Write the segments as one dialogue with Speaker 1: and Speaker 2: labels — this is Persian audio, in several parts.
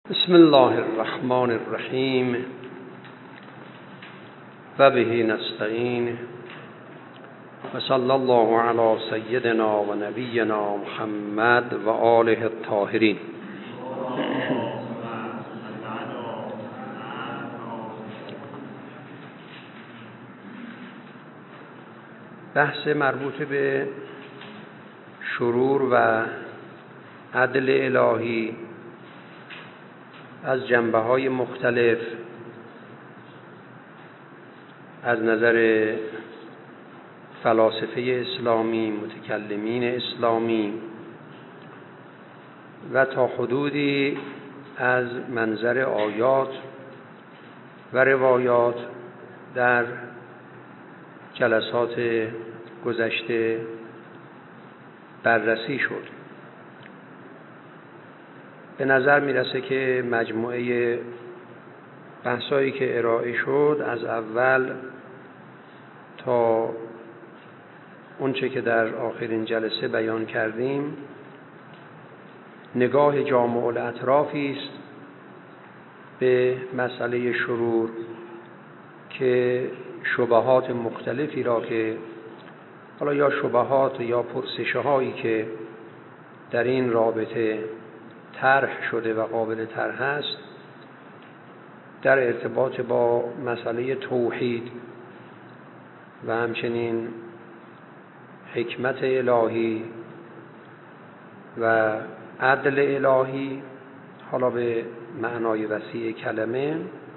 Speaker 1: بسم الله الرحمن الرحیم و به نستعین و صلی الله علی سیدنا و نبینا محمد و آله الطاهرین. بحث مربوط به شرور و عدل الهی از جنبه‌های مختلف از نظر فلاسفه اسلامی، متکلمین اسلامی و تا حدودی از منظر آیات و روایات در جلسات گذشته بررسی شد. به نظر میرسه که مجموعه بحثایی که ارائه شد از اول تا اونچه که در آخرین جلسه بیان کردیم نگاه جامع الاطرافی است به مسئله شرور که شبهات مختلفی را که حالا یا شبهات یا پرسش‌هایی که در این رابطه طرح شده و قابل طرح است در ارتباط با مسئله توحید و همچنین حکمت الهی و عدل الهی، حالا به معنای وسیع کلمه،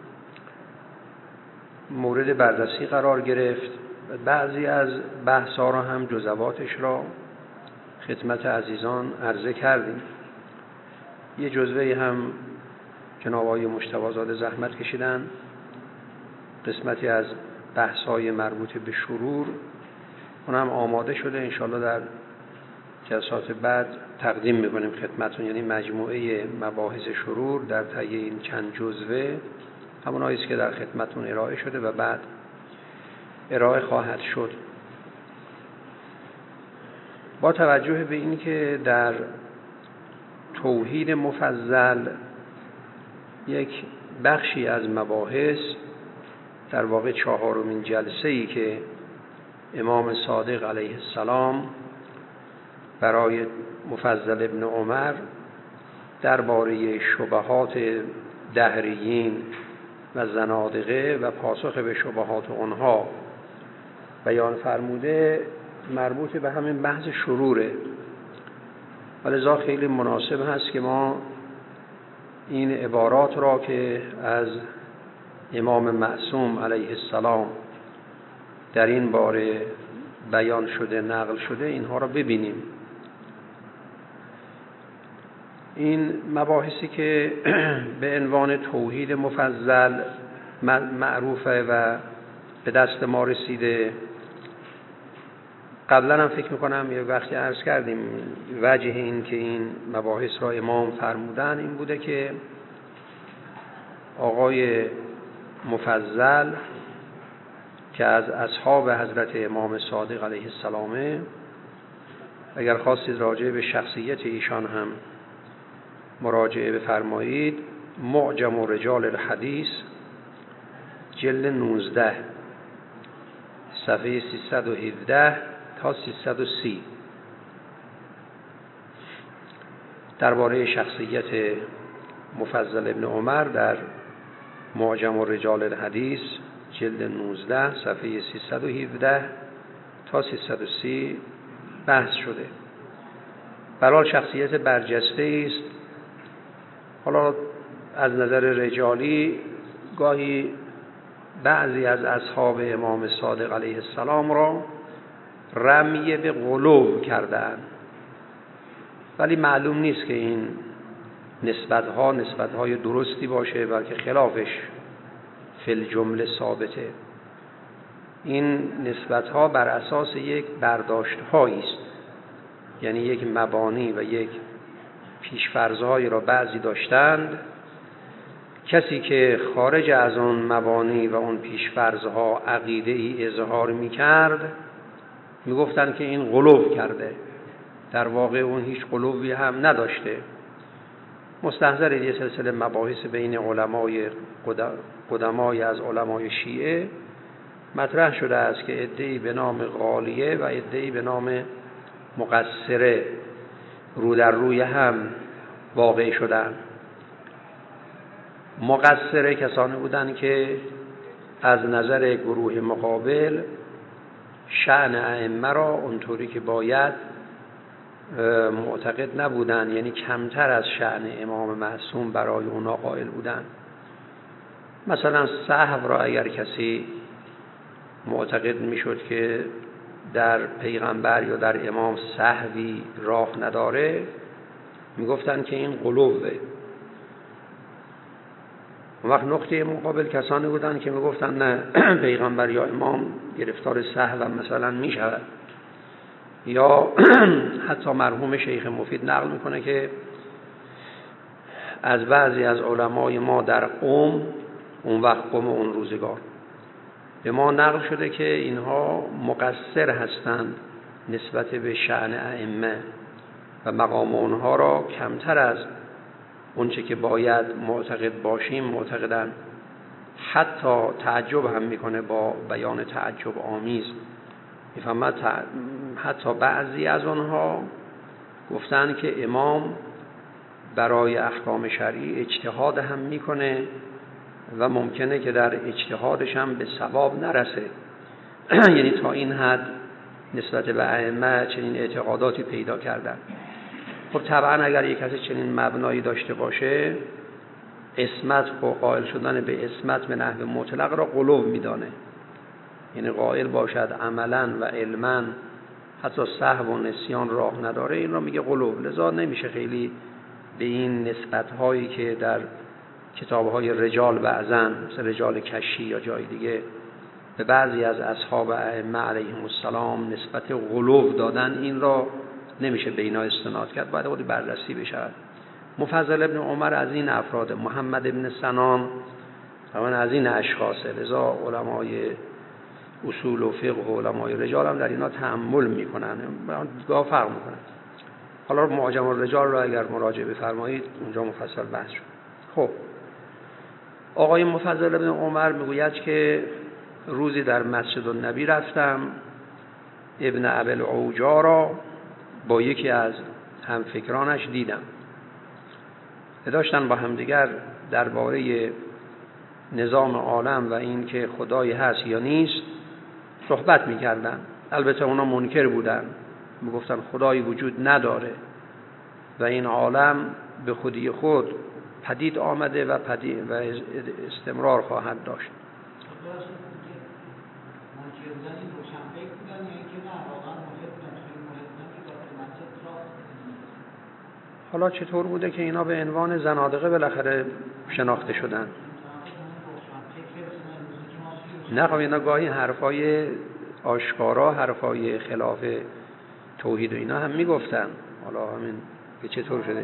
Speaker 1: مورد بررسی قرار گرفت و بعضی از بحث‌ها را هم جزواتش را خدمت عزیزان عرضه کردیم. یه جزوه هم جناب آقای مجتبی زاده زحمت کشیدن، قسمتی از بحث‌های مربوط به شرور اونم آماده شده، انشاءالله در جلسات بعد تقدیم می‌کنیم خدمتتون. یعنی مجموعه مباحث شرور در طی این چند جزوه همونایی است که در خدمتتون ارائه شده و بعد ارائه خواهد شد. با توجه به این که در توحید مفضل یک بخشی از مباحث، در واقع چهارمین جلسه‌ای که امام صادق علیه السلام برای مفضل ابن عمر درباره شبهات دهریین و زنادقه و پاسخ به شبهات آنها بیان فرموده، مربوط به همین بحث شروره. ولذا خیلی مناسب هست که ما این عبارات را که از امام معصوم علیه السلام در این باره بیان شده، نقل شده، اینها را ببینیم. این مباحثی که به عنوان توحید مفضل معروفه و به دست ما رسیده، قبلا هم فکر میکنم یه وقتی عرض کردیم وجه این که این مباحث را امام فرمودن این بوده که آقای مفضل که از اصحاب حضرت امام صادق علیه السلام، اگر خواستید راجع به شخصیت ایشان هم مراجعه بفرمایید، معجم رجال الحدیث جلد 19 صفحه 317 تا 330 درباره شخصیت مفضل ابن عمر در معجم رجال الحدیث جلد 19 صفحه 317 تا 330 بحث شده. برای شخصیت برجسته است. حالا از نظر رجالی گاهی بعضی از اصحاب امام صادق علیه السلام را رمی به غلو کردن، ولی معلوم نیست که این نسبت‌های درستی باشه، بلکه خلافش فی الجمله ثابته. این نسبت‌ها بر اساس یک برداشت‌هایی است، یعنی یک مبانی و یک پیش‌فرض‌هایی را بعضی داشتند. کسی که خارج از اون مبانی و اون پیش‌فرض‌ها عقیده‌ای اظهار می‌کرد می‌گفتند که این غلو کرده، در واقع اون هیچ غلوی هم نداشته. مستحضر یه سلسله مباحث بین علمای قدمای از علمای شیعه مطرح شده است که عده‌ای به نام غالیه و عده‌ای به نام مقصره رو در روی هم واقع شدند. مقصره کسانی بودند که از نظر گروه مقابل شأن ائمه را اونطوری که باید معتقد نبودند، یعنی کمتر از شأن امام معصوم برای اونا قائل بودند. مثلا سهو را اگر کسی معتقد میشد که در پیغمبر یا در امام سهوی راه نداره، میگفتن که این غلوه. اون وقت نقطه مقابل کسانی بودن که میگفتن نه، پیغمبر یا امام گرفتار سهو مثلا میشود. یا حتی مرحوم شیخ مفید نقل میکنه که از بعضی از علمای ما در قم، اون وقت قم اون روزگار، به ما نقل شده که اینها مقصر هستند نسبت به شأن ائمه و مقام اونها را کمتر از اونچه که باید معتقد باشیم معتقدن. حتی تعجب هم میکنه با بیان تعجب آمیز، میفهمد حتی بعضی از اونها گفتن که امام برای احکام شرعی اجتهاد هم میکنه و ممکنه که در اجتهادش هم به صواب نرسه. یعنی تا این حد نسبت به ائمه چنین اعتقاداتی پیدا کردن. خب طبعا اگر یک کسی چنین مبنایی داشته باشه، اسمت و قائل شدن به اسمت به نحو مطلق را غلو میدانه، یعنی قائل باشد عملا و علما حتی سهو و نسیان راه نداره، این را میگه غلو. لذا نمیشه خیلی به این نسبت‌هایی که در کتاب‌های رجال بعضن، مثل رجال کشی یا جای دیگه، به بعضی از اصحاب ائمه علیهم السلام نسبت غلو دادن، این را نمیشه به اینا استناد کرد، باید خود بررسی بشود. مفضل ابن عمر از این افراد، محمد ابن سنان همون از این اشخاصه. لذا علمای اصول و فقه و علمای رجال هم در اینا تأمل میکنن، دیدگاه فرق میکنن. حالا معجم الرجال را اگر مراجعه بفرمایید اونجا مفصل بحث شد. خب آقای مفضل ابن عمر میگوید که روزی در مسجد النبی رفتم، ابن ابوالعوجا را با یکی از همفکرانش دیدم، داشتن با همدیگر درباره نظام عالم و این که خدایی هست یا نیست صحبت میکردن. البته اونا منکر بودن، میگفتن خدایی وجود نداره و این عالم به خودی خود پدید آمده و استمرار خواهد داشت. حالا چطور بوده که اینا به عنوان زنادقه بالاخره شناخته شدن؟ نه خب اینا گاهی حرفای آشکارا، حرفای خلاف توحید و اینا هم میگفتن. حالا همین که چطور شده؟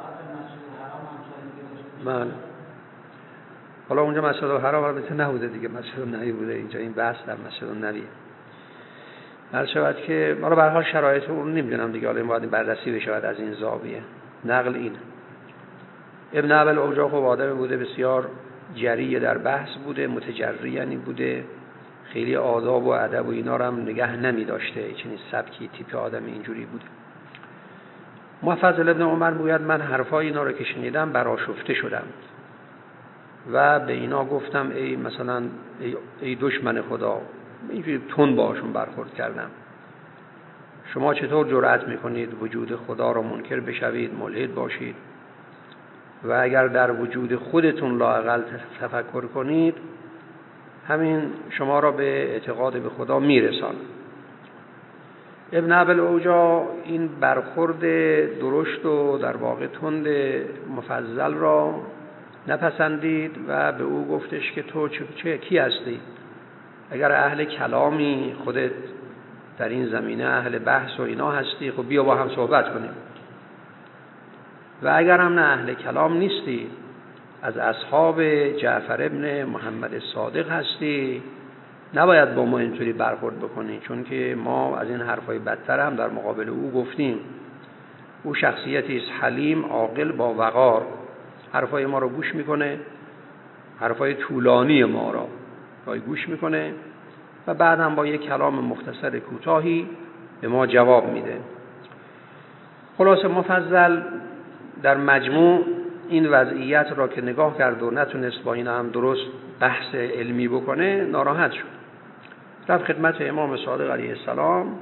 Speaker 1: بله. حالا اونجا مسجد الحرام البته نبوده دیگه، مسجد النبی بوده. اینجا این بحث در مسجد النبی. هر شود که حالا به هر حال شرایط اون نمیدونم دیگه، حالا باید بررسی بشه از این زاویه. نقل این ابن ابوالعوجا خب آدم بوده بسیار جری در بحث بوده، متجری یعنی بوده، خیلی آداب و ادب و اینا رو هم نگه نمی داشته، چنین سبکی تیپ آدم اینجوری بوده. مفضل ابن عمر میگوید من حرفای اینا رو که شنیدم برآشفته شدم و به اینا گفتم ای مثلا ای دشمن خدا، اینجوری تون باشون برخورد کردم، شما چطور جرأت میکنید وجود خدا را منکر بشوید، ملحد باشید و اگر در وجود خودتون لااقل تفکر کنید همین شما را به اعتقاد به خدا میرسان. ابن ابوالعوجا این برخورد درشت و در واقع تند مفضل را نپسندید و به او گفتش که تو کی هستی؟ اگر اهل کلامی، خودت در این زمینه اهل بحث و اینا هستی، خب بیا با هم صحبت کنیم، و اگر هم نه اهل کلام نیستی، از اصحاب جعفر ابن محمد صادق هستی، نباید با ما اینطوری برخورد بکنی، چون که ما از این حرفای بدتر هم در مقابل او گفتیم. او شخصیتی است حلیم، عاقل، با وقار، حرفای ما رو گوش میکنه، حرفای طولانی ما رو گوش میکنه و بعد هم با یک کلام مختصر کوتاهی به ما جواب میده. خلاصه مفضل در مجموع این وضعیت را که نگاه کرد و نتونست با این هم درست بحث علمی بکنه، ناراحت شد. رفت خدمت امام صادق علیه السلام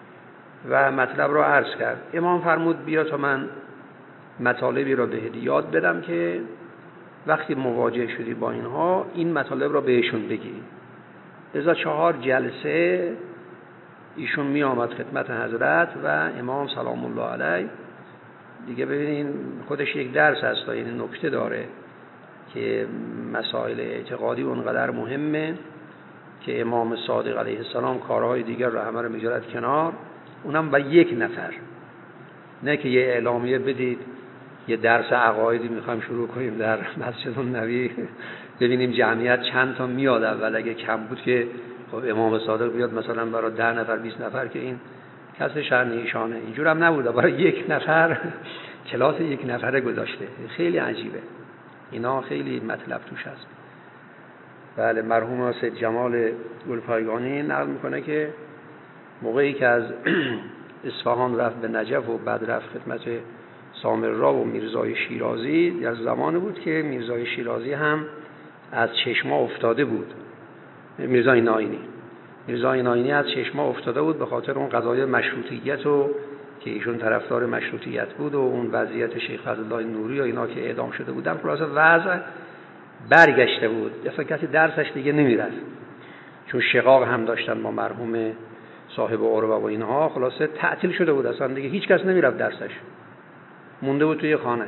Speaker 1: و مطلب را عرض کرد. امام فرمود بیا تا من مطالبی را بهت یاد بدم که وقتی مواجه شدی با اینها این مطالب را بهشون بگی. لذا 4 جلسه ایشون می آمد خدمت حضرت و امام سلام الله علیه. دیگه ببینین خودش یک درس هست، این نکته داره که مسائل اعتقادی اونقدر مهمه که امام صادق علیه السلام کارهای دیگر رو همه رو میذارد کنار، اونم با یک نفر. نه که یه اعلامیه بدید یه درس عقایدی میخوایم شروع کنیم در مسجد النبی ببینیم جمعیت چند تا میاد. اول اگه کم بود که خب امام صادق بیاد مثلا برای 10 نفر 20 نفر که این کسر شأن ایشانه. اینجور هم نبوده، برای یک نفر کلاس یک نفره گذاشته. خیلی عجیبه، اینا خیلی مطلب توش هست. بله، مرحوم سید جمال گلپایگانی نقل میکنه که موقعی که از اصفهان رفت به نجف و بعد رفت خدمت سامرا و میرزای شیرازی، در زمان بود که میرزای شیرازی هم از چشما افتاده بود. میرزای ناینی از چشما افتاده بود به خاطر اون قضایای مشروطیت و که ایشون طرفدار مشروطیت بود و اون وضعیت شیخ فضلالله نوری و اینا که اعدام شده بودن. خلاصه وضع برگشته بود، اصلا کسی درسش دیگه نمیرفت، چون شقاق هم داشتن با مرحوم صاحب عروه و اینها. خلاصه تعطیل شده بود، اصلا دیگه هیچ کس نمیرفت درسش، مونده بود توی خانه.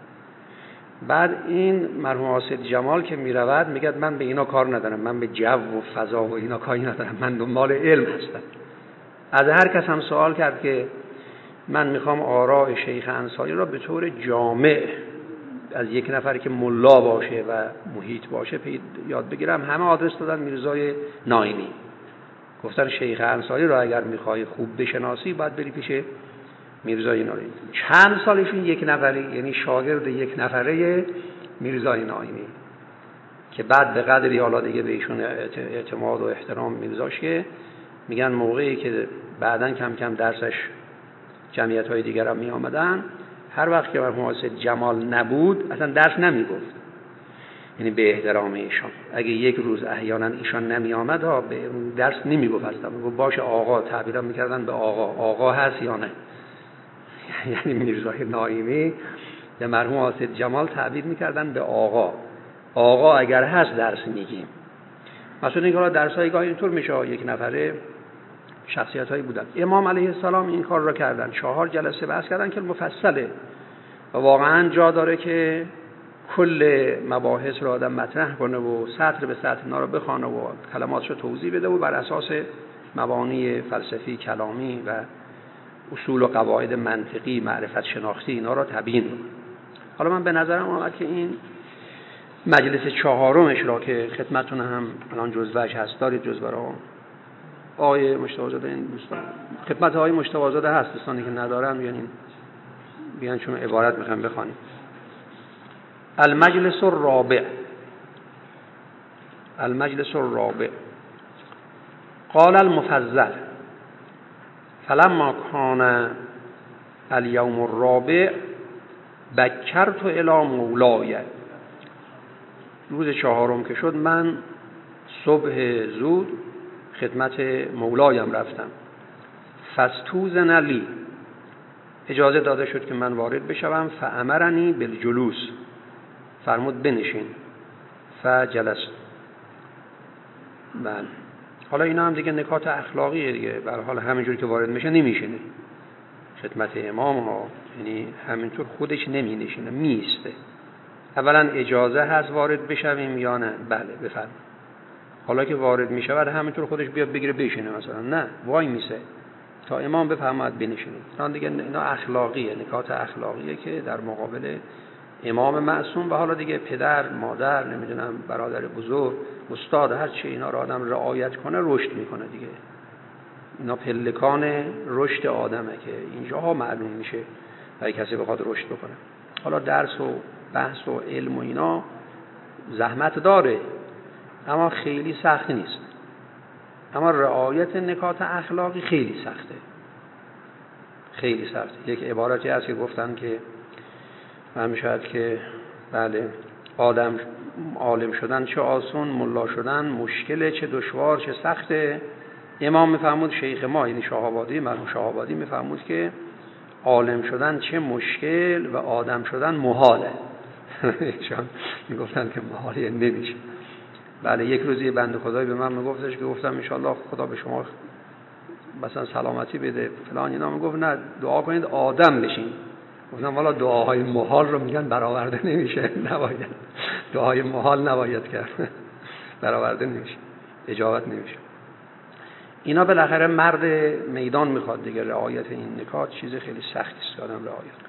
Speaker 1: بعد این مرحوم سید جمال که میرود میگه من به اینا کار ندارم، من به جو و فضا و اینا کاری ندارم، من دنبال علم هستم. از هر کس هم سوال کرد که من میخوام آراء شیخ انصاری را به طور جامع از یک نفر که ملا باشه و محیط باشه یاد بگیرم. همه آدرس دادن میرزای ناینی. گفتن شیخ انصاری را اگر میخوای خوب بشناسی باید بری پیش میرزای ناینی. چند سالشون یک نفری، یعنی شاگرد یک نفره میرزای ناینی، که بعد به قدری حالا دیگه به ایشون اعتماد و احترام میگذاشت که میگن موقعی که بعداً کم کم درسش جمعیت‌های دیگر هم می آمدن، هر وقت که مرحوم سید جمال نبود اصلا درس نمی گفت، یعنی به احترام ایشان. اگه یک روز احیانا ایشان نمی آمد به درس نمی گفت، اصلا میگفت باشه آقا، تعبیرا میکردن به آقا هست یا نه. یعنی میرزای ناینی به مرحوم سید جمال تعبیر میکردن به آقا اگر هست درس میگیم. مثلا اینکه درسای گاهی اینطور میشه یک نفره شخصیت هایی بودن. امام علیه السلام این کار را کردن، 4 جلسه بحث کردن که مفصله و واقعا جا داره که کل مباحث را آدم مطرح کنه و سطر به سطر اینا رو بخونه و کلماتش رو توضیح بده و بر اساس مبانی فلسفی کلامی و اصول و قواعد منطقی معرفت شناختی اینا را تبیین کنه. حالا من به نظرم اومد که این مجلس 4مش را که خدمتتون هم الان جزوهش هست، دارید جزوه را آقای مجتبی این دوستان خدمت آقای مجتبی هست، دوستانی که ندارن بیان چون عبارت میخوام بخوانیم. المجلس الرابع قال المفضل فلما كان اليوم الرابع بکرت الی مولای. روز 4 که شد من صبح زود خدمت مولایم رفتم. فاستوذن لی، اجازه داده شد که من وارد بشوم. فامرنی بالجلوس، فرمود بنشین. فجلست. بله، حالا اینا هم دیگه نکات اخلاقیه دیگه. به هر حال همینجوری که وارد میشه نمیشینه خدمت امام ها، یعنی همینطور خودش نمی نشینه، میسته. اولا اجازه هست وارد بشویم یا نه؟ بله بفرمایید. حالا که وارد می شود همینطور خودش بیاد بگیره بشینه مثلا؟ نه، وای میسه تا امام بفرماید بنشینید. اینا دیگه اینا اخلاقیه، نکات اخلاقیه که در مقابل امام معصوم و حالا دیگه پدر، مادر، نمیدونم برادر بزرگ، استاد، هر چی اینا رو آدم رعایت کنه رشد میکنه دیگه. اینا پلکان رشد آدمه که اینجاها معلوم میشه اگه کسی بخواد رشد بکنه. حالا درس و بحث و علم و اینا زحمت داره، اما خیلی سخت نیست. اما رعایت نکات اخلاقی خیلی سخته، خیلی سخته. یک عبارتی هست که گفتن که من شاید که بله آدم عالم شدن چه آسون، ملا شدن مشکله چه دشوار چه سخته. امام میفرمود، شیخ ما یعنی شاه‌آبادی، مرحوم شاه‌آبادی میفرمود که عالم شدن چه مشکل و آدم شدن محاله. چون میگفتن که محاله نمیشه. بله یک روزی بنده خدایی به من میگفتش که گفتم ان شاء الله خدا به شما مثلا سلامتی بده فلان اینا، میگفت نه دعا کنید آدم بشین. گفتم والا دعاهای محال رو میگن برآورده نمیشه، نباید دعای محال نباید کرد، برآورده نمیشه، اجابت نمیشه. اینا بالاخره مرد میدان میخواد دیگه. رعایت این نکات چیز خیلی سختی است که آدم رعایت کنه.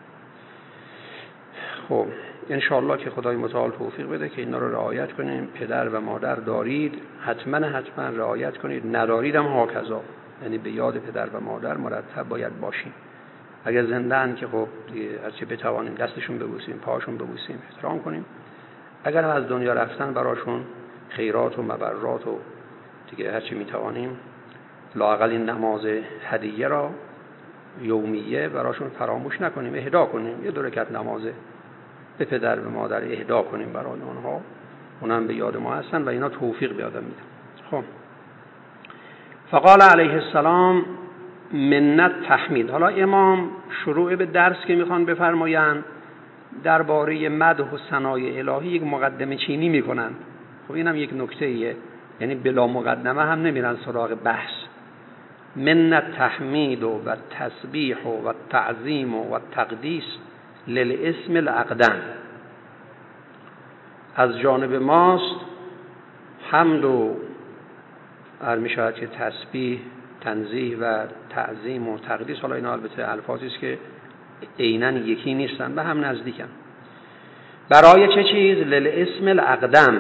Speaker 1: خب ان شاء الله که خدای متعال توفیق بده که اینا رو رعایت کنیم. پدر و مادر دارید حتما رعایت کنید، ندارید هم هاکذا، یعنی به یاد پدر و مادر مرتب باید باشیم. اگر زنده‌اند که خب هرچه بتوانیم دستشون ببوسیم، پاهاشون ببوسیم، احترام کنیم. اگر هم از دنیا رفتن براشون خیرات و مبرات و دیگه هرچی میتوانیم، لااقل این نماز هدیه را یومیه براشون فراموش نکنیم، اهدا کنیم. یه 2 رکعت نماز به پدر و مادر اهدا کنیم برای اونها، اونم به یاد ما هستن و اینا توفیق به آدم میدن. خب فقال علیه السلام منت تحمید. حالا امام شروع به درس که میخوان بفرمایند درباره مدح و ثنای الهی یک مقدمه چینی میکنن. خب اینم یک نکته ایه، یعنی بلا مقدمه هم نمیرن سراغ بحث. منت تحمید و تسبیح و تعظیم و تقدیس للاسم الاقدم. از جانب ماست حمد و میشود که تسبیح، تنزیه و تعظیم و تقدیس. حالا اینا البته الفاظی است که عیناً یکی نیستن، به هم نزدیکن. برای چه چیز؟ للاسم الاقدم.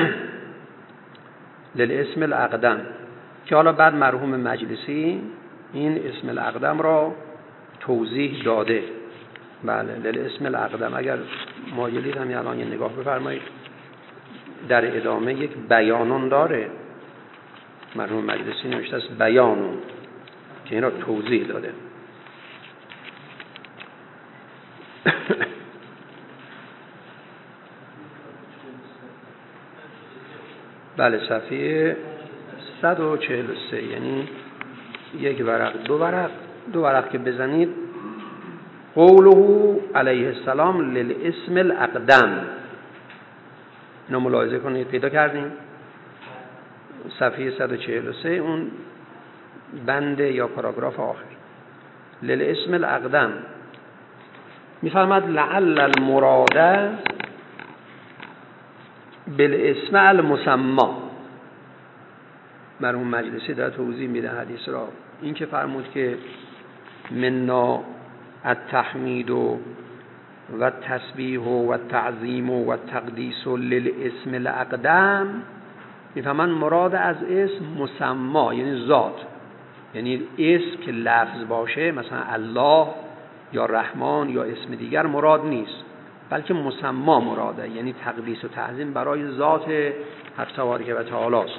Speaker 1: للاسم الاقدم که حالا بعد مرحوم مجلسی این اسم الاقدم را توضیح داده. بله للاسم الاقدم. اگر مایلید هم الان یه نگاه بفرمایید، در ادامه یک بیانون داره مرحوم مجلسی، نوشته است بیانون، که این را توضیح داده. بله صفحه 143، یعنی یک ورق دو ورق که بزنید قوله علیه السلام للاسم الاقدم. اینو ملاحظه کنید، پیدا کردیم صفحه 143 اون بند یا پاراگراف آخر. للاسم الاقدم میفرماد لعل المراد بالاسم المسمى. مرحوم مجلسی در توضیح میده حدیث را. این که فرمود که منا التحمید و تسبیح و تعظیم و تقدیس للاسم الاقدم، میفهمن مراد از اسم مسما یعنی ذات، یعنی اسم که لفظ باشه مثلا الله یا رحمان یا اسم دیگر مراد نیست، بلکه مسما مراده، یعنی تقدیس و تعظیم برای ذات حق تبارک و تعالی است.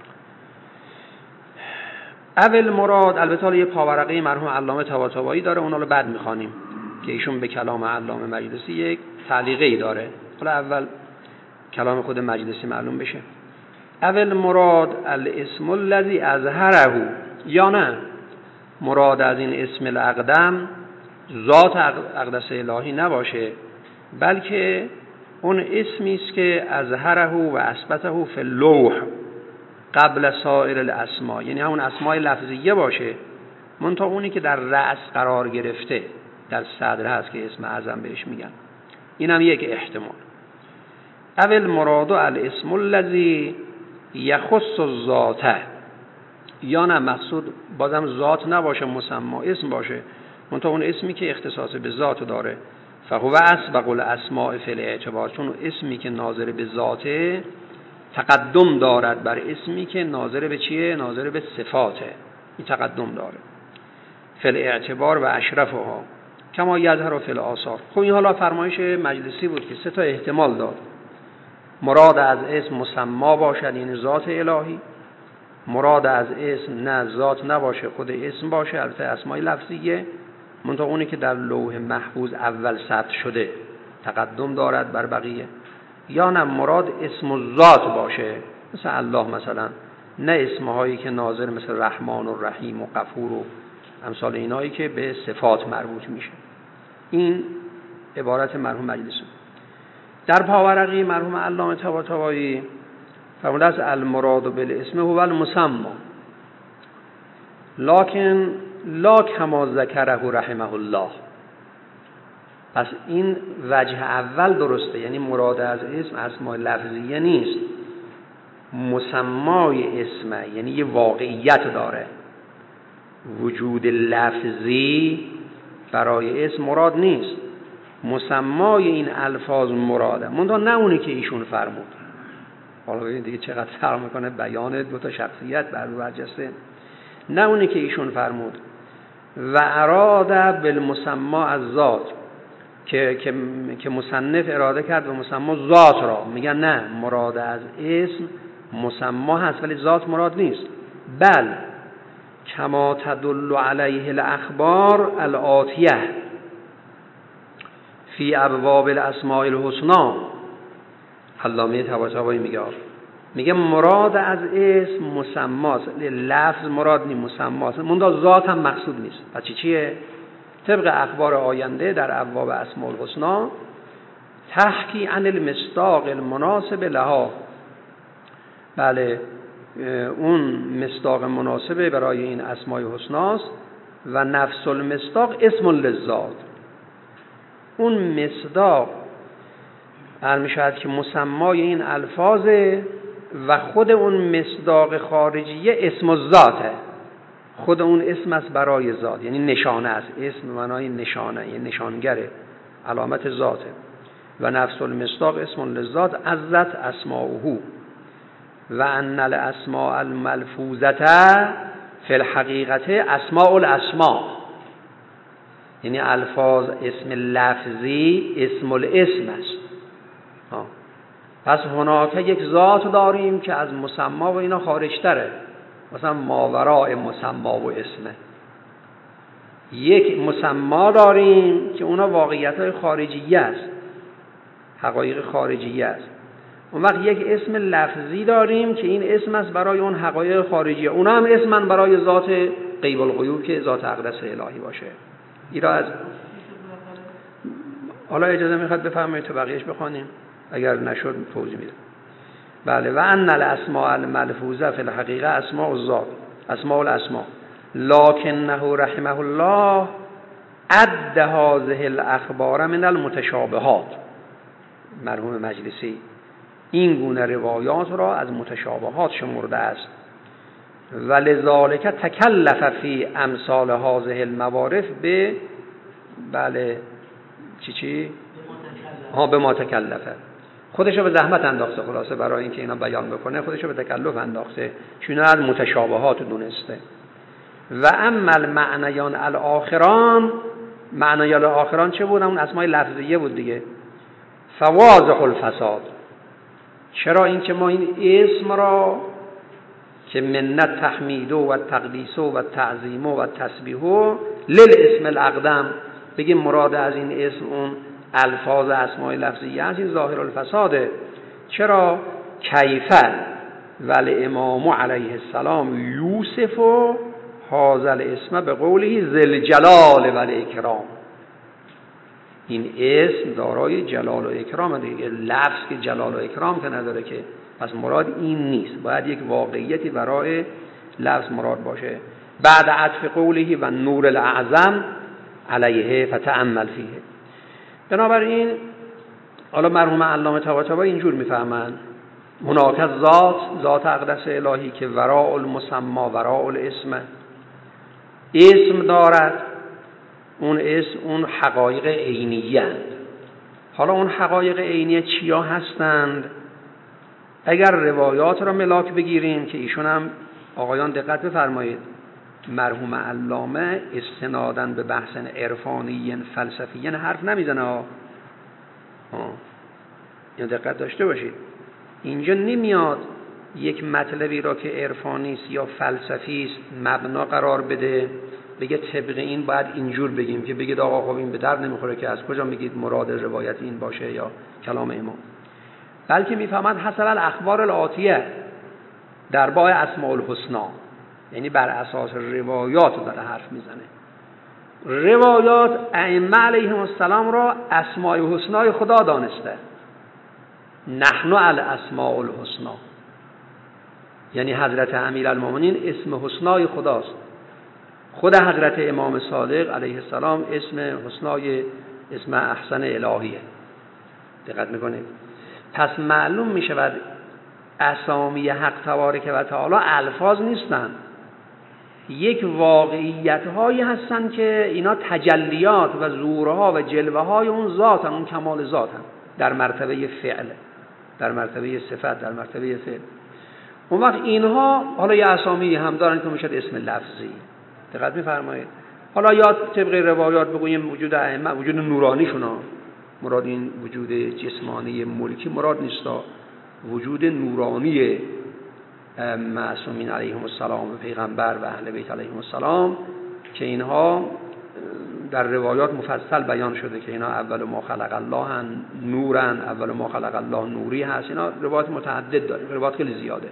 Speaker 1: اول مراد البته یه پاورقه مرحوم علامه طباطبایی داره، اونا رو بعد میخوانیم که ایشون به کلام علامه مجلسی یک تعلیقی داره. حالا اول کلام خود مجلسی معلوم بشه. اول مراد الاسم الذی اظهره، یا نه مراد از این اسم الاقدم ذات اقدس الهی نباشه، بلکه اون اسمی است که اظهره و اثبته فی اللوح قبل سایر الاسماء، یعنی همون اسماء لفظیه باشه، منتها اونی که در رأس قرار گرفته در صدر هست که اسم اعظم بهش میگن. اینم یک احتمال. اول مراد الاسم الذی یخص الذات، یا نه مقصود بازم ذات نباشه، مسما اسم باشه، منتها اون اسمی که اختصاص به ذات داره. فهو اسبق الاسماء فی الاعتبار، چون اسمی که ناظر به ذاته تقدم دارد بر اسمی که ناظر به چیه؟ ناظر به صفاته. این تقدم داره. فی الاعتبار و اشرفها، کما یظهر فی الآثار. خب این حالا فرمایش مجلسی بود که 3 تا احتمال داد. مراد از اسم مسما باشد، یعنی ذات الهی. مراد از اسم نه ذات نباشه، خود اسم باشه، البته اسمای لفظیه، منتها اونی که در لوح محفوظ اول ثبت شده تقدم دارد بر بقیه. یا نه مراد اسم و ذات باشه، مثل الله مثلا، نه اسمهایی که ناظر مثل رحمان و رحیم و غفور و امثال اینایی که به صفات مربوط میشه. این عبارت مرحوم مجلسی. در پاورقی مرحوم علامه طباطبایی فرموده است المراد بالاسم هو المسمى لکن لا کما ذکره رحمه الله. پس این وجه اول درسته، یعنی مراد از اسم اسماء لفظیه نیست، مسمای اسمه، یعنی یه واقعیت داره. وجود لفظی برای اسم مراد نیست، مسمای این الفاظ مراده، منتها نه اونی که ایشون فرمود. حالا ببینید دیگه چقدر فرق میکنه بیان 2 تا شخصیت بر برجسته. نه اونی که ایشون فرمود و اراده بالمسما از ذات که مصنف اراده کرد به مسما ذات را، میگن نه، مراد از اسم مسما هست ولی ذات مراد نیست. بل کما تدل علیه الاخبار الآتیه فی ابواب الاسماء الحسنی. علامه طباطبایی میگه مراد از اسم مسماست، لفظ مراد نیست، مسماست، منتها ذات هم مقصود نیست. پس چیه؟ طبق اخبار آینده در ابواب اسماء الحسنی تحکی عن المصداق المناسب لها. بله، اون مصداق مناسبه برای این اسماء حسناست و نفس المصداق اسم للذات. اون مصداق می شود که مسمای این الفاظه و خود اون مصداق خارجیه اسم الذاته، خود اون اسم است برای ذات، یعنی نشانه است. اسم معنای نشانه، یعنی نشانگره، علامت ذاته. و نفس المصداق اسم للذات عزت اسماؤه و ان الاسماء الملفوظه فی الحقیقت اسماء الاسماء، یعنی الفاظ اسم لفظی اسم الاسم است. پس هناک یک ذات داریم که از مسما و اینا خارج تره، مثلا ماوراء مسما و اسمه. یک مسما داریم که اونا واقعیت‌های خارجیه است، حقایق خارجیه است. اون وقت یک اسم لفظی داریم که این اسم است برای اون حقایق خارجیه، اونا هم اسمن برای ذات غیب الغیوب که ذات اقدس الهی باشه. اینا از حالا اجازه میخواد بفرمایید تو بقیهش بخونیم، اگر نشد توضیح میدم. بله، و ان الاسماء الملفوظه فی الحقیقه اسماء الذات اسماء الاسماء لکنه رحمه الله عد هذه الاخبار من المتشابهات. مرحوم مجلسی این گونه روایات را از متشابهات شمرده است و لذالک تکلف فی امثال هذه الموارد به بله به ما تکلفه، خودشو به زحمت انداخته، خلاصه برای اینکه اینا بیان بکنه خودشو به تکلف انداخته، چون از متشابهات دونسته. و اما المعنیان الاخران، معنیان الاخران چه بود؟ اون اسمای لفظیه بود دیگه. فواضح الفساد، چرا اینکه ما این اسم را که منت تحمید و تقدیس و تعظیم و تسبیح للاسم الاقدم بگیم مراد از این اسم اون الفاظ اسماء لفظیه است، این ظاهر الفساده. چرا؟ کیفه والامام علیه السلام یوسف هذا الاسم به قوله ذل جلال و الاکرام. این اسم دارای جلال و اکرام دیگه، لفظ که جلال و اکرام که نداره که، پس مراد این نیست، باید یک واقعیتی برای لفظ مراد باشه. بعد عطف قوله و نور الاعظم علیه فتأمل فیه. بنابراین حالا مرحوم علامه طباطبایی اینجور میفهمن هناك ذات اقدس الهی که وراء المسما وراء الاسم، اسم دارد، اون اسم اون حقایق عینیه. حالا اون حقایق عینیه چیا هستند؟ اگر روایات را ملاک بگیریم که ایشون هم آقایان دقت بفرمایید مرحوم علامه استنادن به بحث عرفانی فلسفی حرف نمیزنه. اینو دقت داشته باشید. اینجا نمیاد یک مطلبی را که عرفانی است یا فلسفی است مبنا قرار بده، بگه طبق این باید اینجور بگیم، که بگید آقا خب این به درد نمیخوره که از کجا میگید مراد روایت این باشه یا کلام امام، بلکه میفهمد حسب الاخبار الآتیه در باب اسماء الحسنا، یعنی بر اساس روایات داره حرف میزنه. روایات ائمه علیهم السلام را اسماء الحسنا خدا دانسته، نحن الاسماء الحسنا، یعنی حضرت امیرالمومنین اسم حسنای خداست. خود حضرت امام صادق علیه السلام اسم حسنای اسم احسن الهیه. دقت میکنید؟ پس معلوم میشود اسامی حق تبارک و تعالی الفاظ نیستن، یک واقعیت هایی هستن که اینا تجلیات و ظهورها و جلوه های اون ذاتن، اون کمال ذاتن، در مرتبه فعل، در مرتبه صفت، در مرتبه فعل. اون وقت اینها حالا یه اسامی هم دارن که میشد اسم لفظی. دقت میفرمایید؟ حالا یا طبق روایات بگوییم وجود ائمه وجود نورانیشون ها، مراد این وجود جسمانی ملکی مراد نیستا، وجود نورانی معصومین علیهم السلام و پیغمبر و اهل بیت علیهم السلام که اینها در روایات مفصل بیان شده که اینا اول ما خلق الله نورن، اول ما خلق الله نوری هست. اینا روایات متعدد داره، روایات خیلی زیاده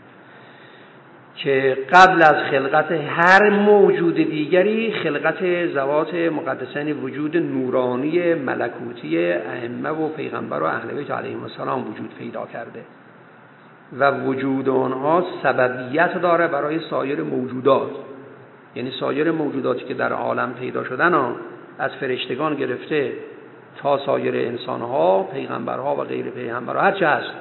Speaker 1: که قبل از خلقت هر موجود دیگری خلقت ذوات مقدسین وجود نورانی ملکوتی ائمه و پیغمبر و اهل بیت علیهم السلام وجود پیدا کرده و وجود آنها سببیت داره برای سایر موجودات. یعنی سایر موجوداتی که در عالم پیدا شدن از فرشتگان گرفته تا سایر انسانها، پیغمبرها و غیر پیغمبرها، هر چه هست،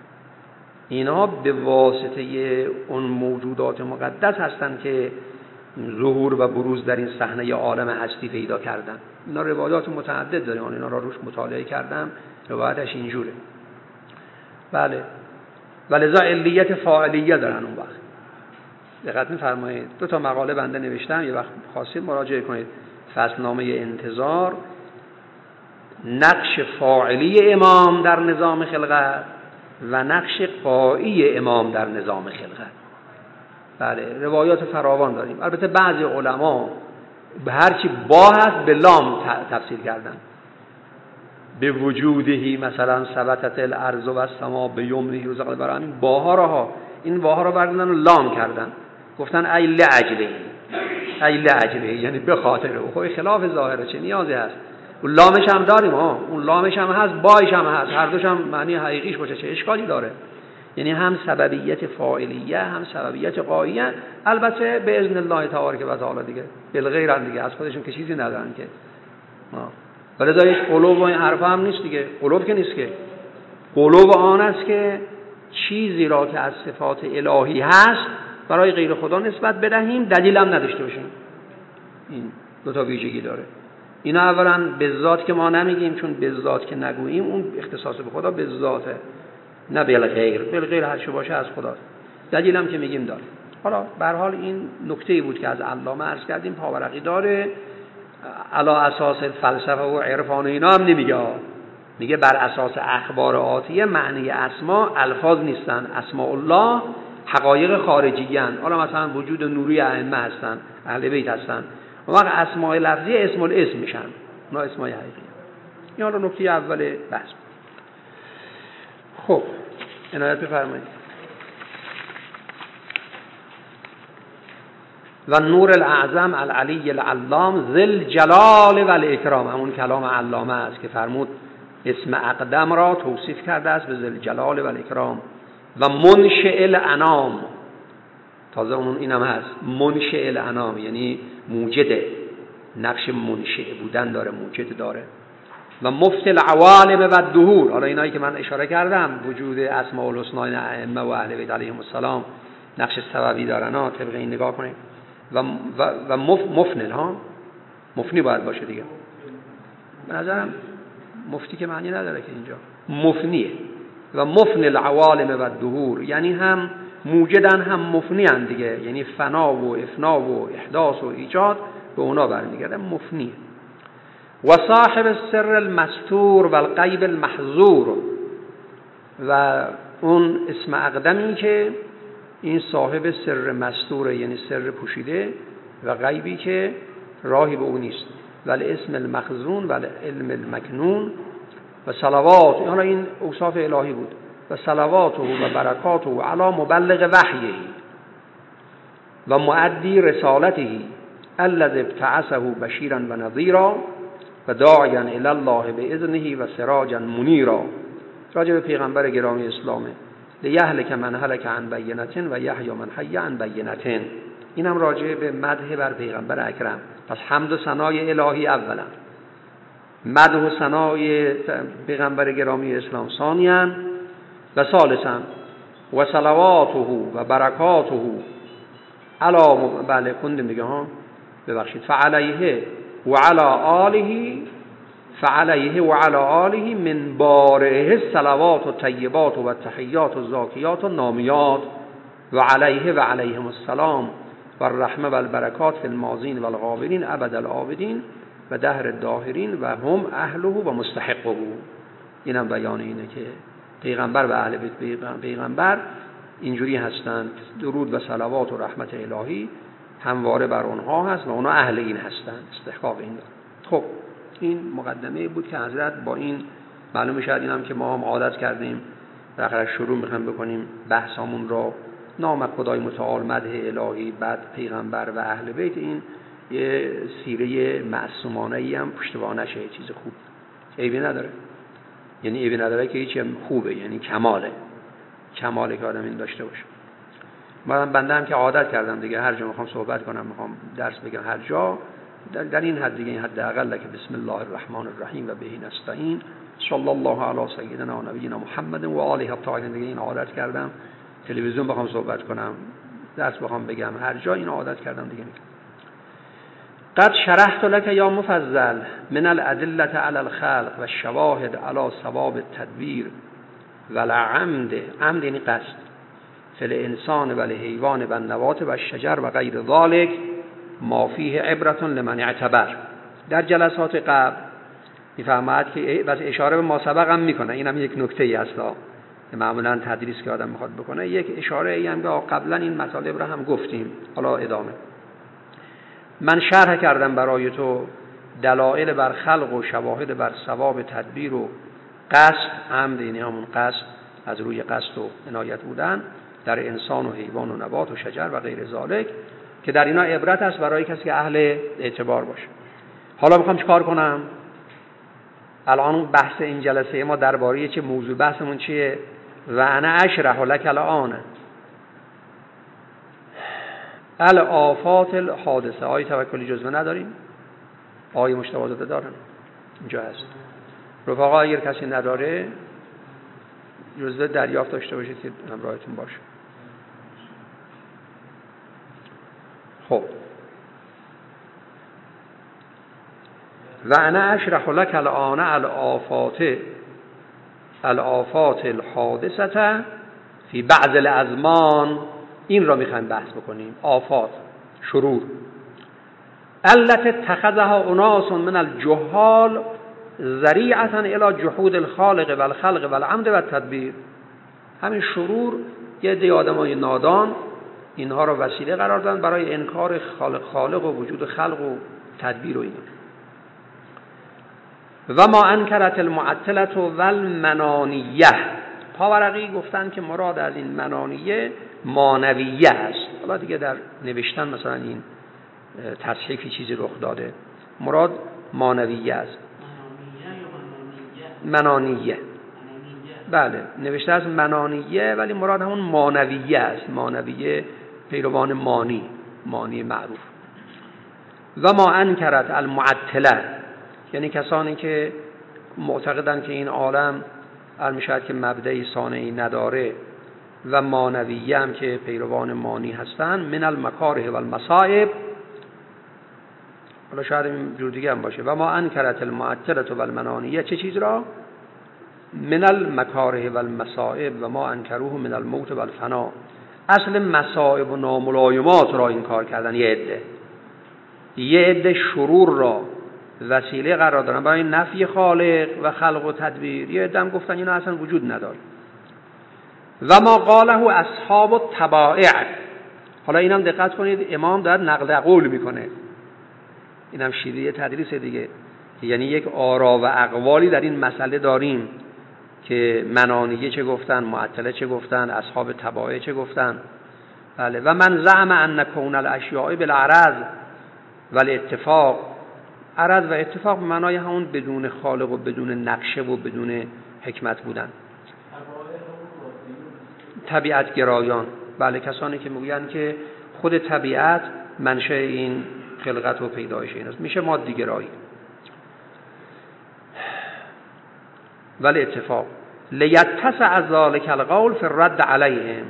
Speaker 1: اینا به واسطه اون موجودات مقدس هستند که ظهور و بروز در این صحنه عالم هستی پیدا کردن. اینا روایات متعدد داره، اینا را روش مطالعه کردم، روایتش اینجوره. بله، ولذا علیت فاعلیه دارن. اون وقت دقت می‌فرمایید، 2 تا مقاله بنده نوشتم، یه وقت خواستید مراجعه کنید. فصلنامه انتظار، نقش فاعلی امام در نظام خلقت و نقش قایی امام در نظام خلقت. بله، روایات فراوان داریم. البته بعضی علما به هرچی با هست به لام تفسیر کردن. به وجودهی مثلا ثبتت الارض و السما به یمنه رزق البرا، این باها را این واها را بردن و لام کردن، گفتن ای لعجله، ای لعجله، یعنی به خاطر او. خب خلاف ظاهره، چه نیازی هست؟ اون لامش هم داریم اون لامش هم هست، بایش هم هست، هر دوش هم معنی حقیقیش باشه، چه اشکالی داره؟ یعنی هم سببیت فاعلیه هم سببیت قاییه، البته به اذن الله تبارک و تعالی دیگه، بالغیر دیگه، از خودشون که چیزی ندارن که. ولی دایش قلوب و این حرفا هم نیست دیگه. قلوب که نیست که، قلوب آن است که چیزی را که از صفات الهی هست برای غیر خدا نسبت بدهیم، دلیل هم نداشته باشیم. این 2 تا ویژگی داره. اینا اولا به ذات که ما نمیگیم، چون به ذات که نگوییم اون اختصاص به خدا به ذاته، نه بالغیر. بالغیر هر چه باشه از خداست. دلیل هم که میگیم داره. حالا به هر حال این نکته‌ای بود که از علامه عرض کردیم، پاورقی داره. علی اساس فلسفه و عرفان اینا هم نمیگه، میگه بر اساس اخبار آتیه معنی اسما الفاظ نیستن، اسماء الله حقایق خارجیان. حالا مثلا وجود نوری ائمه هستن، اهل بیت هستن، اون وقت اسماء لفظی اسم الاسم میشن، اونا اسماء حقیقی. این حالا نکته اول بحث. خب عنایت بفرمایید. و نور الاعظم العلی العلام ذل جلال و الاکرام، همون کلام علامه است که فرمود اسم اقدم را توصیف کرده است به ذل جلال و الاکرام. و منشئ الانام، تازه اون اینم هست، منشئ الانام یعنی موجده، نقش منشئ بودن داره، موجد داره. و مفت العوالم و الدهور، حالا اینایی که من اشاره کردم، وجود اسماء الحسنی ائمه و اهل بیت علیهم السلام نقش سببی دارن ها، طبق این نگاه کنید. و مفنن ها، مفنی باید باشه دیگه. به نظرم مفتی که معنی نداره که اینجا مفنیه. و مفن العوالم و الدهور، یعنی هم موجدن هم مفنی هن دیگه، یعنی فنا و افنا و احداث و ایجاد به اونا برمیگرده، مفنی. و صاحب السر المستور و الغیب المحظور، و اون اسم اقدمی که این صاحب سر مستوره، یعنی سر پوشیده، و غیبی که راهی به اون نیست، ولی اسم المخزون و علم المکنون و صلوات، حالا این اوصاف الهی بود، و صلواته و برکاته علی مبلغ وحیه و مؤدی رسالته الذی ابتعثه بشیرا و نذیرا و داعیا الی الله باذنه و سراجا منیرا. راجع به پیغمبر گرامی اسلامه، لیهلک من هلک عن بینة و یحیی من حی عن بینة. اینم راجع به مدح بر پیغمبر اکرم. پس حمد و ثنای الهی اولا، مدح و ثنای پیغمبر گرامی اسلام ثانیاً، و ثالثاً و صلواته و برکاته علی، بله خوندیم دیگه ها، ببخشید، فعلیه و علی آله، فعلیه و علی آله من بارئه الصلوات و طیبات و تحیات و زاکیات و نامیات، و علیه و علیهم السلام و الرحمه و البرکات فی الماضین و الغابرین ابد العابدین و دهر الداهرین و هم اهله و مستحقه. اینم بیان اینه که پیغمبر و اهل بیت پیغمبر اینجوری هستند، درود و صلوات و رحمت الهی همواره بر اونها هست و اونها اهل این هستند، استحقاق این دارند. خب این مقدمه بود که حضرت با این معلومه، شاید اینم که ما هم عادت کردیم بالاخره شروع میخوایم بکنیم بحثامون رو، نام خدای متعال، مدح الهی، بعد پیغمبر و اهل بیت، این یه سیره معصومانه‌ای هم پشتوانشه، چیز خوب، عیبی نداره، یعنی عیبی نداره که هیچ خوبه، یعنی کماله که آدم این داشته باشه. من بنده هم که عادت کردم دیگه، هر جا میخوام صحبت کنم، میخوام درس بگم، هر جا در این حد دیگه، این حد اقل که بسم الله الرحمن الرحیم و بهی نستعین صلی الله علی سیدنا و نبینا محمد و آله الطاهرین، دیگه این عادت کردم. تلویزیون بخوام صحبت کنم، درس بخوام بگم، هر جا این عادت کردم دیگه. قد شرحت لك یا مفضل من الادله علی الخلق و الشواهد علی ثواب التدبیر و العمد، عمد یعنی قصد، فل انسان و الحیوان و النبات و الشجر و غیر ذلك ما فیه عبرة لمن اعتبر. در جلسات قبل میفهمد که بس اشاره به ما سبق هم میکنه، اینم یک نکته ای است که معمولا تدریس که آدم میخواد بکنه، یک اشاره ای هم که قبلا این مطالب رو هم گفتیم، حالا ادامه. من شرح کردم برای تو دلایل بر خلق و شواهد بر ثواب تدبیر و قصد، عمد یعنی همون قصد، از روی قصد و عنایت بودن در انسان و حیوان و نبات و شجر و غیر ذالک، که در اینا عبرت است برای کسی که اهل اعتبار باشه. حالا میخوام چیکار کنم؟ الان بحث این جلسه ما درباره چه موضوع بحثمون چیه؟ و انا اشرح لک الان الافات الحادثه. آیه توکلی جزوه نداریم؟ آیه مشتوازاته دارن؟ اینجا هست. رفقا اگر کسی نداره جزوه دریافت داشته باشید که همراهتون باشه. خب و انا اشرح لک الان الافات الحادثه فی بعض الازمان. این را میخوایم بحث بکنیم، آفات، شرور، التي اتخذها اناس من الجهال ذریعه الی جحود الخالق و الخلق و العمد و التدبیر. همین شرور یه عده آدمای نادان اینها را وسیله قرار دادن برای انکار خالق و وجود خلق و تدبیر و اینا. و ما انکرت المعطله و المنانیه. پاورقی گفتن که مراد از این منانیه مانویه است. حالا دیگه در نوشتن مثلا این تصحیفی چیزی رخ داده، مراد مانویه است. منانیه، بله نوشته از منانیه، ولی مراد همون مانویه است. مانویه پیروان مانی معروف. و ما انکرت المعطله، یعنی کسانی که معتقدن که این عالم میشود که مبدأی صانعی نداره، و مانویه هم که پیروان مانی هستن، من المکاره و المصائب. حالا شاید این جور دیگه هم باشه. و ما انکرت المعطله و المنانیه، چه چیز را؟ من المکاره و المصائب و ما انکروه من الموت و الفنا اصل مصائب و ناملایمات را این کار کردن. یه عده شرور را وسیله قرار دادن برای نفی خالق و خلق و تدبیر. یه عده هم گفتن اینا اصلا وجود نداره. و ما قاله اصحاب الطبائع. حالا اینم دقت کنید، امام داره نقل قول میکنه، اینم شیوه تدریس دیگه، یعنی یک آرا و اقوالی در این مسئله داریم که منانیه چه گفتن، معطله چه گفتن، اصحاب طبائع چه گفتن. بله. و من زعم ان کون الاشیاء بالعرض والاتفاق. عرض و اتفاق به معنای همون بدون خالق و بدون نقشه و بدون حکمت بودن. طبیعت گرایان. بله، کسانی که میگویند که خود طبیعت منشأ این خلقت و پیدایش این است، میشه مادی گرایی. ولی اتفاق لیتسع ذلک القول فی الرد علیهم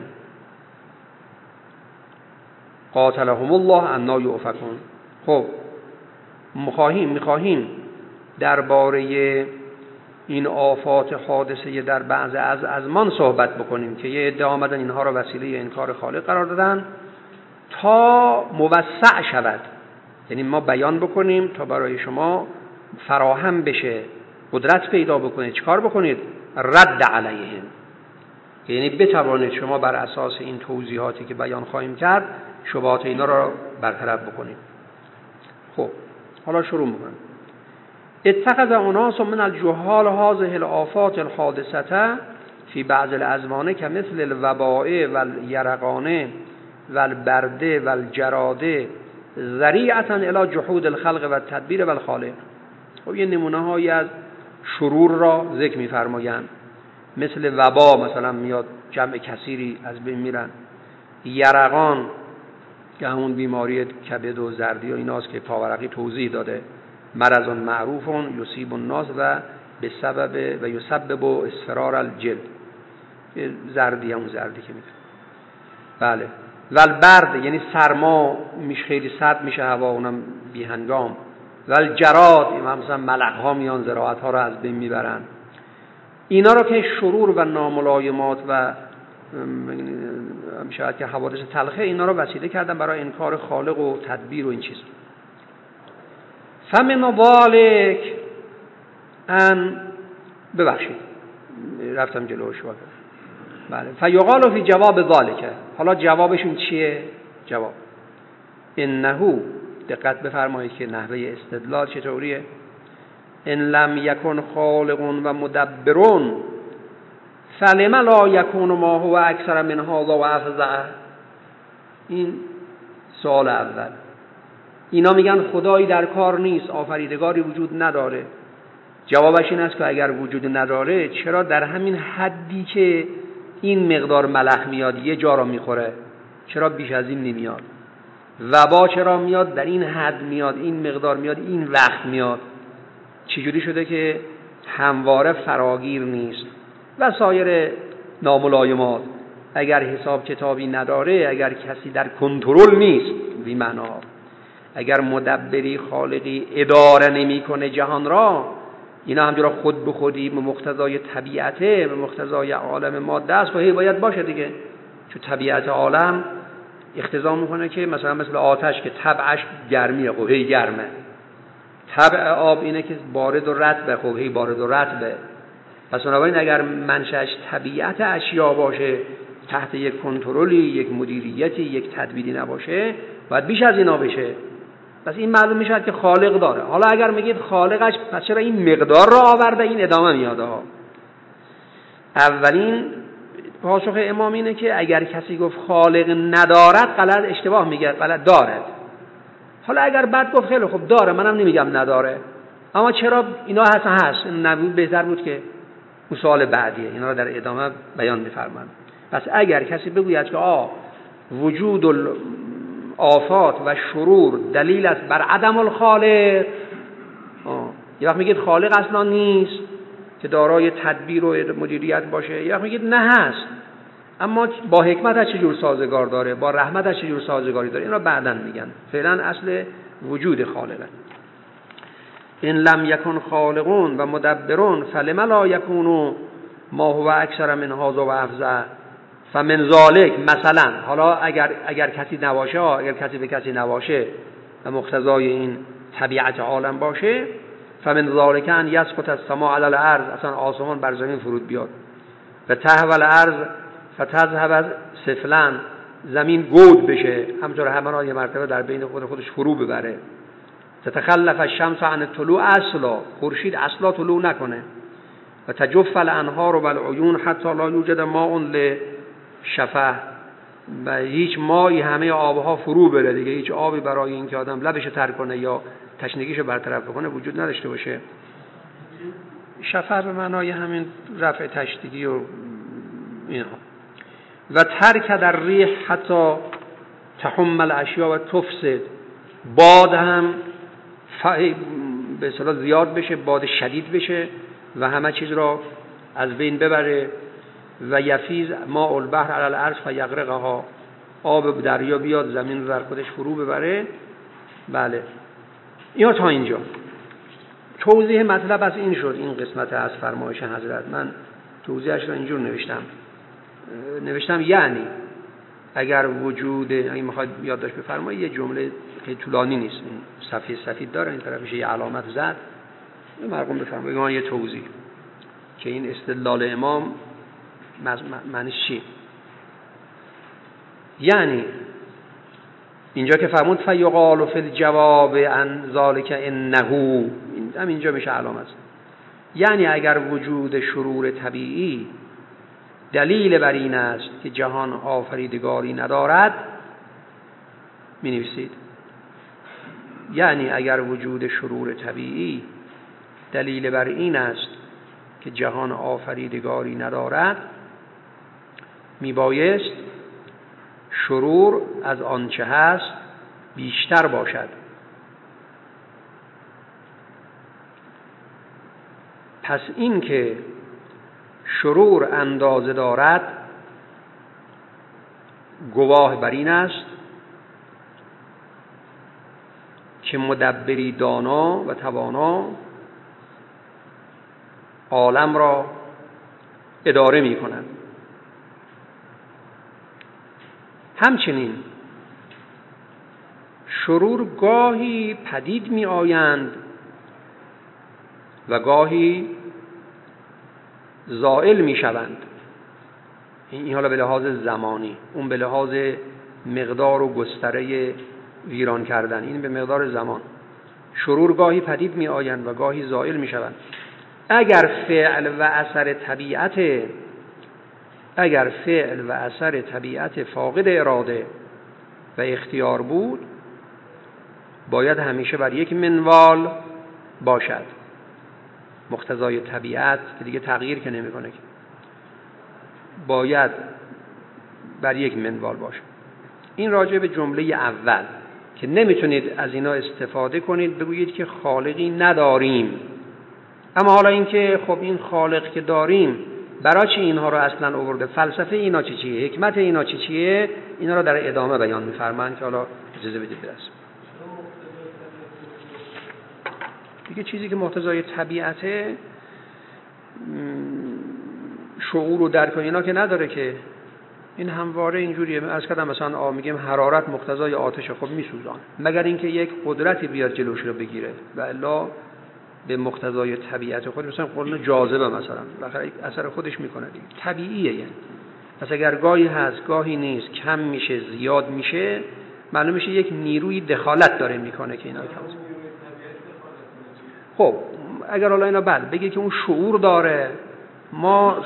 Speaker 1: قاتلهم الله انا یؤفکون. خب میخواهیم درباره این آفات حادثه در بعض از ازمان صحبت بکنیم که یه عده آمدن اینها را وسیله انکار خالق قرار دادن تا موسع شود، یعنی ما بیان بکنیم تا برای شما فراهم بشه، قدرت پیدا بکنید. چیکار بکنید؟ رد علیهم، یعنی بتوانید شما بر اساس این توضیحاتی که بیان خواهیم کرد شبهات اینا را برطرف بکنید. خب حالا شروع می‌کنم. اتخذ اناس من الجهال هذه الآفات الحادثة في بعض الازمان كمثل الوباء واليرقان والبرد والجراد ذریعة الى جحود الخلق والتدبیر والخالق. خب یه نمونه‌هایی از شرور را ذکر می‌فرمایند، مثل وبا مثلا میاد جمع کثیری از بین میرن، یرقان که همون بیماری کبد و زردی و ایناست که پاورقی توضیح داده، مرض معروف یصیب الناس و به سبب و یسبب اصفرار الجلد، زردی همون زردی که میگه. بله. و البرد یعنی سرما میشه، خیلی سرد میشه هوا، اونم بی هنگام. و الجراد مثلا ملخ ها میان زراعت ها رو از بین میبرن. اینا رو که شرور و ناملایمات و شاید که حوادث تلخه، اینا رو وسیله کردن برای انکار خالق و تدبیر و این چیز. فمن ذلک ان ببخشید رفتم جلوش واقعا. بله. فیقال فی جواب ذلک، حالا جوابشون چیه؟ جواب انه، دقت بفرمایید که نحوه استدلال چطوریه. ان لم یکن خالق و مدبر فلم لا یکون ما هو اکثر من هذا و افضع. این سوال اول. اینا میگن خدایی در کار نیست، آفریدگاری وجود نداره. جوابش این است که اگر وجود نداره چرا در همین حدی که این مقدار ملح میاد یه جا را میخوره، چرا بیش از این نمیاد؟ وبا چرا میاد در این حد میاد، این مقدار میاد، این وقت میاد؟ چجوری شده که همواره فراگیر نیست؟ و سایر ناملایمات اگر حساب کتابی نداره، اگر کسی در کنترل نیست، بی معنا، اگر مدبری خالقی اداره نمیکنه جهان را، اینا همجورا خود به خودی به مقتضای طبیعته، به مقتضای عالم ماده است و هی باید باشه دیگه. چون طبیعت عالم اقتضا میکنه که مثل آتش که طبعش گرمیه، خب هی گرمه. طبع آب اینه که بارد و رطبه، خب هی بارد و رطبه. پس بنابراین اگر منشأش طبیعت اشیا باشه، تحت یک کنترلی، یک مدیریتی، یک تدبیری نباشه، باید بیش از اینا بشه. پس این معلوم میشه که خالق داره. حالا اگر میگید خالقش، پس چرا این مقدار را آورده؟ این ادامه میاده ها. اولین پاسخ امام اینه که اگر کسی گفت خالق ندارد، غلط، اشتباه میگه، غلط دارد. حالا اگر بعد گفت خیلی خوب داره، منم نمیگم نداره، اما چرا اینا هست نبود، بهتر بود که اون سوال بعدیه، اینا رو در ادامه بیان میفرمند. پس اگر کسی بگوید که وجود آفات و شرور دلیل است بر عدم الخالق، یه وقت میگید خالق اصلا نیست که دارای تدبیر و مدیریت باشه، یه وقت میگید نه هست، اما با حکمت از چجور سازگار داره، با رحمت از چجور سازگاری داره، این رو بعداً میگن. فعلا اصل وجود خالقه. این لم یکن خالقون و مدبرون فلم لا یکونو ما هو اکثر من هذا و افضع فمن ذالک مثلا، حالا اگر کسی نباشه، اگر کسی به کسی نباشه و مقتضای این طبیعت عالم باشه، فمن ذالک ان یسقط السماء علی الارض، اصلا آسمان بر زمین فرود بیاد، و تهوی الارض فتذهب سفلا، زمین گود بشه، همطور همه یه مرتبه در بین خودش فرو ببره. تتخلف الشمس عن الطلوع اصلا، خورشید اصلا طلوع نکنه. و تجف الانهار و العیون حتی لا یوجد ماء لشفه، و هیچ مایی همه آبها فرو بره دیگه، هیچ آبی برای اینکه آدم لبش تر کنه یا تشنگیشو برطرف کنه وجود نداشته باشه. شفه به معنای همین رفع تشنگی و اینا. و ترک در ریح حتی تحمل اشیا و تفسد، باد هم به اصطلاح زیاد بشه، باد شدید بشه و همه چیز را از بین ببره. و یفیز ماء البحر علی الارض فیغرقها، آب دریا بیاد زمین رو در خودش فرو ببره. بله اینا تا اینجا توضیح مطلب از این شد. این قسمت از فرمایش حضرت من توضیحش رو اینجور نوشتم یعنی اگر وجود، اگه میخواید یادداشت بفرمایید، یه جمله خیلی طولانی نیست، این صفحه سفید داره، این طرف میشه یه علامت زد، مرقوم بفرمایید من یه توضیح که این استدلال امام معنیش چی. یعنی اینجا که فرمود فیقال فی الجواب عن ذلک انه، هم اینجا میشه علامت. یعنی اگر وجود شرور طبیعی دلیل بر این است که جهان آفریدگاری ندارد، می نویسید، یعنی اگر وجود شرور طبیعی دلیل بر این است که جهان آفریدگاری ندارد، می بایست شرور از آنچه هست بیشتر باشد. پس این که شرور اندازه دارد گواه بر این است که مدبری دانا و توانا عالم را اداره می کند. همچنین شرور گاهی پدید می آیند و گاهی زائل می شوند. این حالا به لحاظ زمانی، اون به لحاظ مقدار و گستره ویران کردن، این به مقدار زمان. شرور گاهی پدید می آیند و گاهی زائل می شوند. اگر فعل و اثر طبیعت فاقد اراده و اختیار بود، باید همیشه بر یک منوال باشد. مقتضای طبیعت که دیگه تغییر که نمی‌کنه، باید بر یک منوال باشد. این راجع به جمله اول که نمیتونید از اینا استفاده کنید بگویید که خالقی نداریم. اما حالا این که خب این خالق که داریم برای چی اینها رو اصلا آورده، فلسفه اینا چیه، حکمت اینا چیه، اینا رو در ادامه بیان می‌فرمایند که حالا اجازه بدید برسیم. دیگه چیزی که مقتضای طبیعته، شعور و درک و اینا که نداره که، این همواره اینجوریه. از کدام مثلا میگیم حرارت مقتضای آتش، خب میسوزان، مگر اینکه یک قدرتی بیاد جلوش رو بگیره، و الا به مقتضای طبیعت خود، مثلا قانون جاذبه مثلا بالاخره اثر خودش میکنه دیگه، طبیعیه. یعنی پس اگر گاهی هست گاهی نیست، کم میشه زیاد میشه، معلوم میشه یک نیروی دخالت داره میکنه که اینا کم. خب اگر حالا اینا بعد بگه که اون شعور داره، ما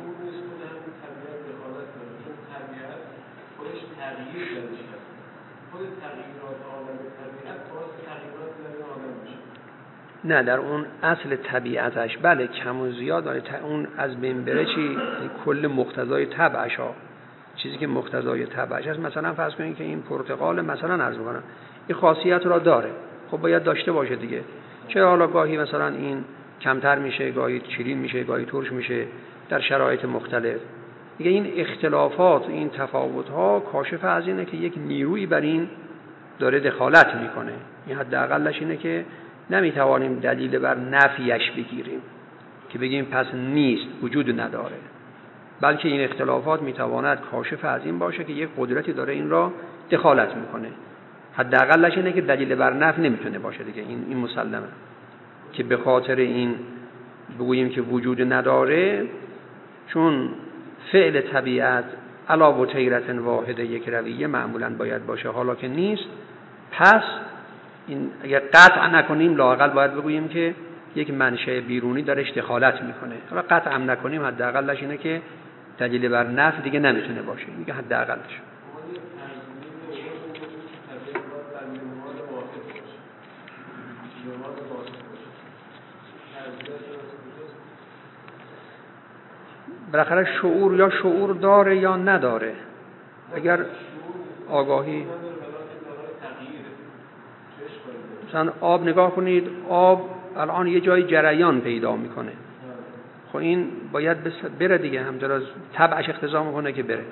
Speaker 1: نه در اون اصل طبیعتش بله کم و زیاد داره، اون از بین بره چی کل مقتضای طبعش ها، چیزی که مقتضای طبعش هست. مثلا فرض کنید که این پرتقال مثلا عرض می‌کنم این خاصیت را داره، خب باید داشته باشه دیگه. چرا حالا گاهی مثلا این کمتر میشه، گاهی شیرین میشه، گاهی ترش میشه در شرایط مختلف دیگه. این اختلافات، این تفاوت‌ها کاشف از اینه که یک نیرویی بر این داره دخالت میکنه. این حداقلش اینه که نمیتوانیم دلیل بر نفیش بگیریم که بگیم پس نیست، وجود نداره. بلکه این اختلافات میتواند کاشف از این باشه که یک قدرتی داره این را دخالت میکنه. حداقلش اینه که دلیل بر نفی نمیتونه باشه دیگه، این مسلمه که به خاطر این بگوییم که وجود نداره، چون فعل طبیعت علاوه طیرت واحده یک رویه معمولاً باید باشه، حالا که نیست. پس این اگر قطع نکنیم لااقل باید بگوییم که یک منشأ بیرونی داره دخالت میکنه. حالا قطع هم نکنیم حداقلش اینه که دلیل بر نفی دیگه نمیتونه باشه، میگه حداقلش. بالاخره شعور یا شعور داره یا نداره. اگر آگاهی، مثلا آب نگاه کنید، آب الان یه جای جریان پیدا میکنه، خب این باید بره دیگه، همونطور از طبعش اقتضا میکنه که بره.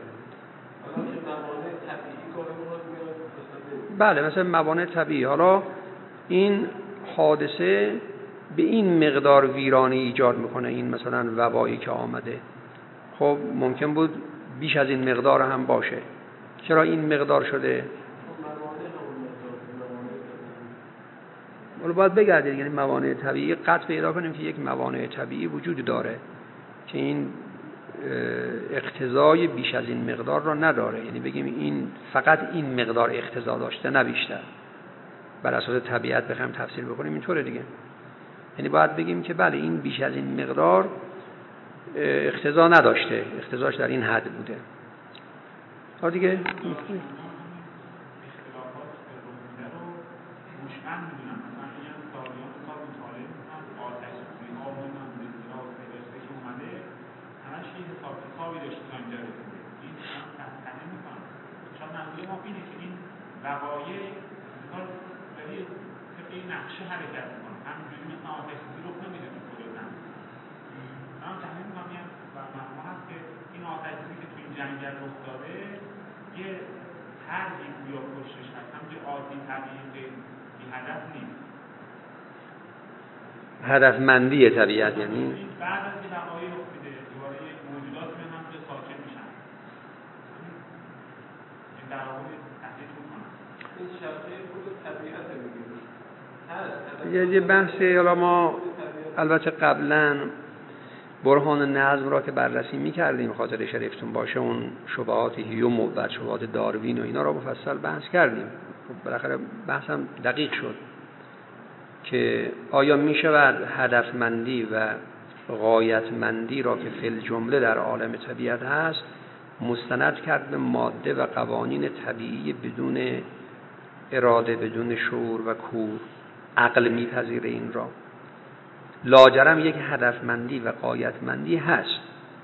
Speaker 1: بله مثلا موانع طبیعی. حالا این حادثه به این مقدار ویرانی ایجاد میکنه، این مثلا وبایی که آمده، خب ممکن بود بیش از این مقدار هم باشه. چرا این مقدار شده؟ ولی باید بگردید، یعنی موانع طبیعی قطع پیدا کنیم که یک موانع طبیعی وجود داره که این اقتضای بیش از این مقدار را نداره، یعنی بگیم این فقط این مقدار اقتضا داشته نه بیشتر. بر اساس طبیعت بخوایم تفسیر بکنیم اینطوره دیگه، یعنی باید بگیم که بله این بیش از این مقدار اقتضا نداشته، اقتضاش در این حد بوده. ها دیگه
Speaker 2: نقشه حرکت میکنه، همینجوری مثل آتش سوزی رو نمیده تو خودتن. من تحلیل میکنم و معلوم هست که این آتش سوزی که تو این جنگل رخ داده یه طرحی گویا پشتش هست، همینجور عادی طبیعی که بی هدف نیست،
Speaker 1: هدفمندی طبیعت. یعنی
Speaker 2: بعد از این وقایع رخ میده دوباره موجودات میان که ساکن میشن. این در واقع تحلیل میکنم این شبیه خود طبیعت میگه.
Speaker 1: یه بحثی، حالا ما البته قبلا برهان نظم را که بررسی می‌کردیم خاطر شریفتون باشه، اون شبهات هیوم و شبهات داروین و اینا را مفصل بحث کردیم. خب بالاخره بحثم دقیق شد که آیا می‌شود هدفمندی و غایتمندی را که فی الجمله در عالم طبیعت هست مستند کرد به ماده و قوانین طبیعی بدون اراده، بدون شعور و کور. عقل میپذیره این را. لاجرم یک هدفمندی و غایتمندی هست.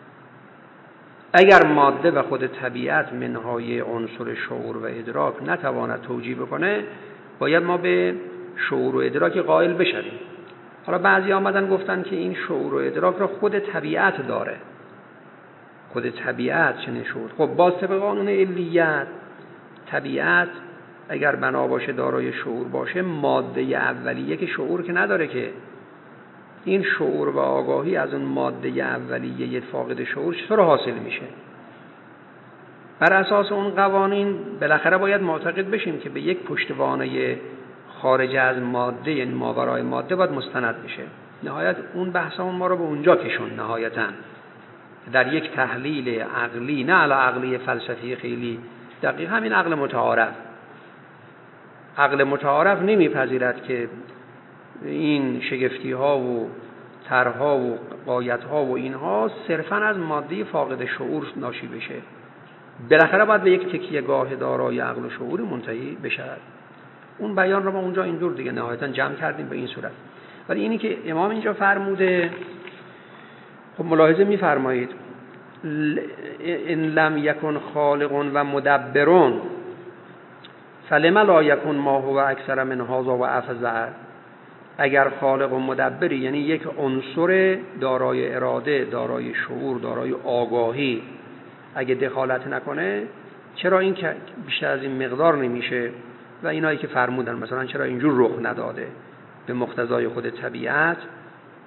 Speaker 1: اگر ماده و خود طبیعت منهای عنصر شعور و ادراک نتواند توجیه بکنه، باید ما به شعور و ادراک قائل بشویم. حالا بعضی آمدن گفتن که این شعور و ادراک را خود طبیعت داره، خود طبیعت چنین شعور. خب باز طبق قانون علیت طبیعت اگر بنا باشه دارای شعور باشه، ماده اولیه که شعور که نداره، که این شعور و آگاهی از اون ماده اولیه فاقد شعور چطور حاصل میشه؟ بر اساس اون قوانین بالاخره باید معتقد بشیم که به یک پشتوانه خارج از ماده، یعنی ماورای ماده، باید مستند بشه. نهایت اون بحثمون ما رو به اونجا کشون نهایتاً در یک تحلیل عقلی، نه علی عقلی فلسفی خیلی دقیق، همین عقل متعارف. عقل متعارف نمیپذیرد که این شگفتی ها و طرح‌ها و غایت ها و اینها صرفاً از ماده فاقد شعور ناشی بشه. بالاخره باید به یک تکیه گاه دارای عقل و شعور منتهی بشود. اون بیان رو ما اونجا اینجور دیگه نهایتاً جمع کردیم به این صورت. ولی اینی که امام اینجا فرموده، خب ملاحظه می‌فرمایید ان لم یکن خالق و مدبر فلم لا یکن ما هو اکثر من هذا و افضع. اگر خالق و مدبری، یعنی یک عنصر دارای اراده، دارای شعور، دارای آگاهی، اگه دخالت نکنه، چرا این که بیشتر از این مقدار نمیشه؟ و اینایی که فرمودن مثلا چرا اینجور رخ نداده به مقتضای خود طبیعت،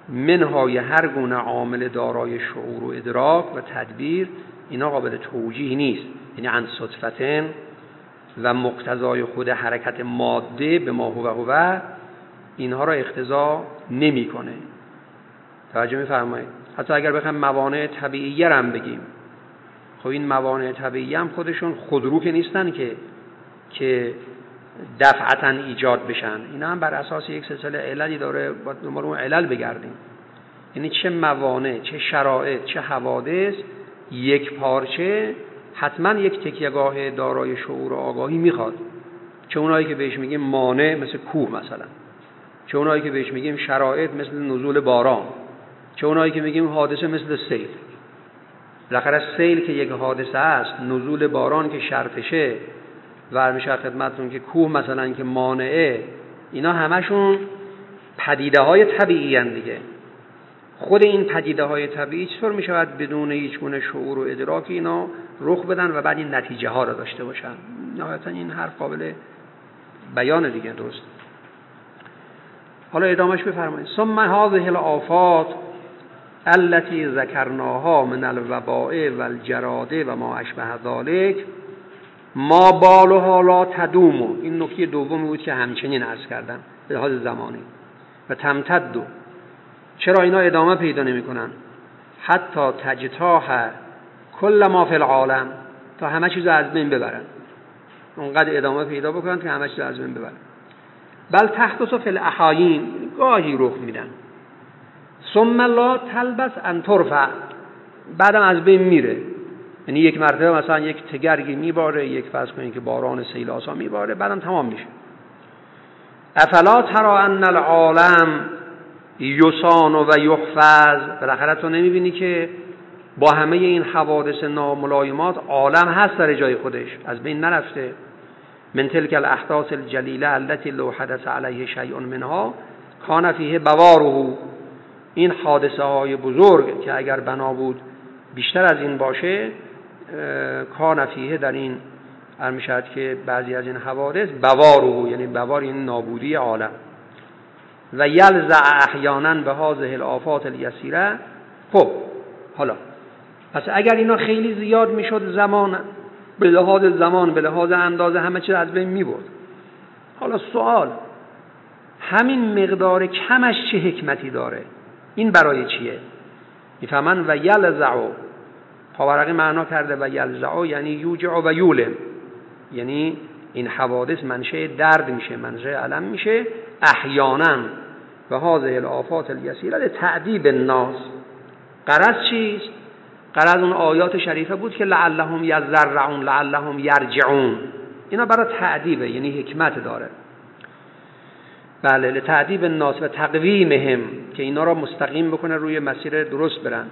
Speaker 1: منهای هر گونه عامل دارای شعور و ادراک و تدبیر، اینا قابل توجیه نیست. یعنی عن صدفتن و مقتضای خود حرکت ماده به ما هو اینها را اقتضا نمیکنه. توجه می‌فرمایید؟ حتی اگر بخوایم موانع طبیعیه هم بگیم، خب این موانع طبیعی هم خودشون خودرو که نیستن که دفعتاً ایجاد بشن. اینا هم بر اساس یک سلسله عللی داره، باید دنبال اون علل بگردیم. یعنی چه موانع، چه شرایط، چه حوادث یک پارچه حتما یک تکیه‌گاه دارای شعور و آگاهی میخواد. چه اونایی که بهش میگیم مانع مثل کوه مثلا، چه اونایی که بهش میگیم شرایط مثل نزول باران، چه اونایی که میگیم حادثه مثل سیل. بالاخره سیل که یک حادثه است، نزول باران که شرطشه و میشه خدمتتون که کوه مثلا که مانعه، اینا همشون پدیده های طبیعی هستند دیگه. خود این پدیده های طبیعی چطور میشود بدون هیچ گونه شعور و ادراک اینا رخ بدن و بعد این نتیجه ها را داشته باشن؟ نهایتا این حرف قابل بیان دیگه. درست. حالا ادامهش بفرمایید. ثم هذه الآفات التي ذكرناها من الوباء والجراد و ما اشبه ذلك ما بالها لا تدوم. این نکته دومی بود که همچنین عرض کردم به لحاظ زمانی. و تمتد، چرا اینا ادامه پیدا نمی‌کنن؟ حتی تجتاح کل ما فی العالم، تا همه چیز از بین ببرن. اونقدر ادامه پیدا بکنن که همه چیز از بین ببرن. بل تحدث فی الاحاین، گاهی رخ میدن. ثم لا تلبس ان ترفع، بعدم از بین میره. یعنی یک مرتبه مثلا یک تگرگی میباره، یک فرض کنید که باران سیل آسا میباره، بعدم تمام میشه. افلا ترى ان العالم یصان و یحفظ، بالاخره تو نمیبینی که با همه این حوادث ناملایمات عالم هست در جای خودش، از بین نرفته. من تلک الاحداث الجلیله التي لو حدث علیه شیء منها کان فیه بواره، این حادثه های بزرگ که اگر بنا بود بیشتر از این باشه، کان فیه، در این میشد که بعضی از این حوادث بواره، یعنی بوار این نابودی عالم. و یلزع احیانا به هذه الآفات الیسیره. خب حالا پس اگر اینا خیلی زیاد میشد، زمان به لحاظ زمان، به لحاظ اندازه همه چیز از بین میبرد. حالا سوال، همین مقدار کمش چه حکمتی داره؟ این برای چیه؟ میفهمن و یلزع، پاورقی معنا کرده و یلزع یعنی یوجع و یولم، یعنی این حوادث منشأ درد میشه، منشأ الم میشه. احیانا و هذه الآفات الیسیره لتعذیب الناس. غرض چیست؟ غرض اون آیات شریفه بود که لعلهم یضرعون لعلهم یرجعون، اینا برای تعذیبه، یعنی حکمت داره. بله، لتعذیب الناس و تقویمهم، که اینا را مستقیم بکنه روی مسیر درست برن.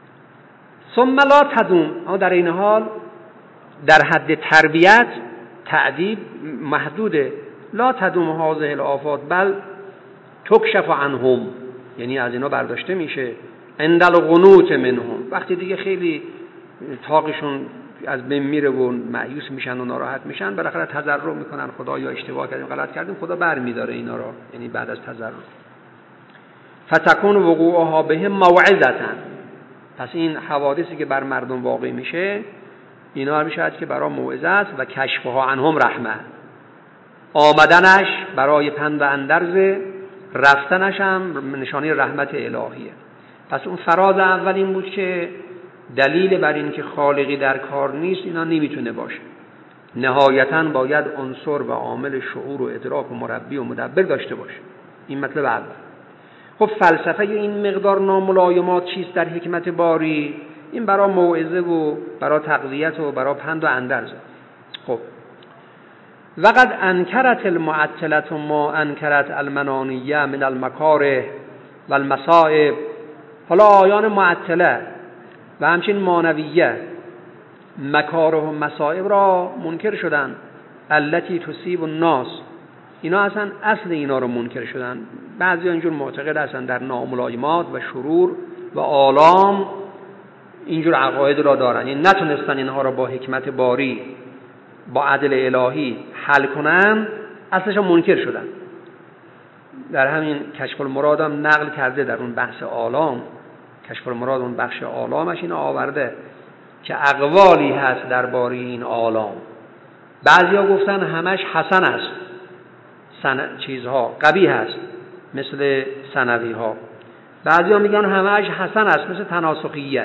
Speaker 1: ثم لا تدوم، اما در این حال در حد تربیت تعذیب محدوده. لا تدوم هذه الآفات بل تکشف عنهم، یعنی از اینا برداشته میشه. عند القنوط منهم، وقتی دیگه خیلی طاقشون از بین میره و مایوس میشن و ناراحت میشن، بالاخره تضرع میکنن، خدایا اشتباه کردیم، غلط کردیم، خدا برمیداره اینا را، یعنی بعد از تضرع. فتكون وقوعها بهم موعظه، پس این حوادثی که بر مردم واقع میشه اینا میشه که برای موعظه است. و کشفها عنهم رحمه، آمدنش برای پند و اندرز، رفتنش هم نشانه رحمت الهیه. پس اون فراز اول این بود که دلیل بر این که خالقی در کار نیست اینا نمیتونه باشه. نهایتاً باید عنصر و عامل شعور و ادراک و مربی و مدبر داشته باشه. این مطلب اول. خب فلسفه این مقدار ناملایمات چیست در حکمت باری؟ این برای موعظه و برای تقویت و برای پند و اندرز. خب وقد انکرت المعطلة ما انکرت المنانیه من المکاره و المصائب. حالا آیان معطله و همچنین مانویه مکاره و مصائب را منکر شدن. التي تصیب الناس، اینا اصلا اصل اینا رو منکر شدن. بعضی اینجور معتقد هستن در ناملایمات و شرور و آلام اینجور عقاید را دارن، یعنی نتونستن اینها را با حکمت باری، با عدل الهی حل کنن، اصلش منکر شدن. در همین کشف المراد هم نقل کرده در اون بحث آلام، کشف المراد اون بخش آلامش اینو آورده که اقوالی هست درباره این آلام. بعضیا گفتن همش حسن است، چیزها قبیح است مثل ثنوی ها. بعضیا میگن همش حسن است مثل تناسخیه.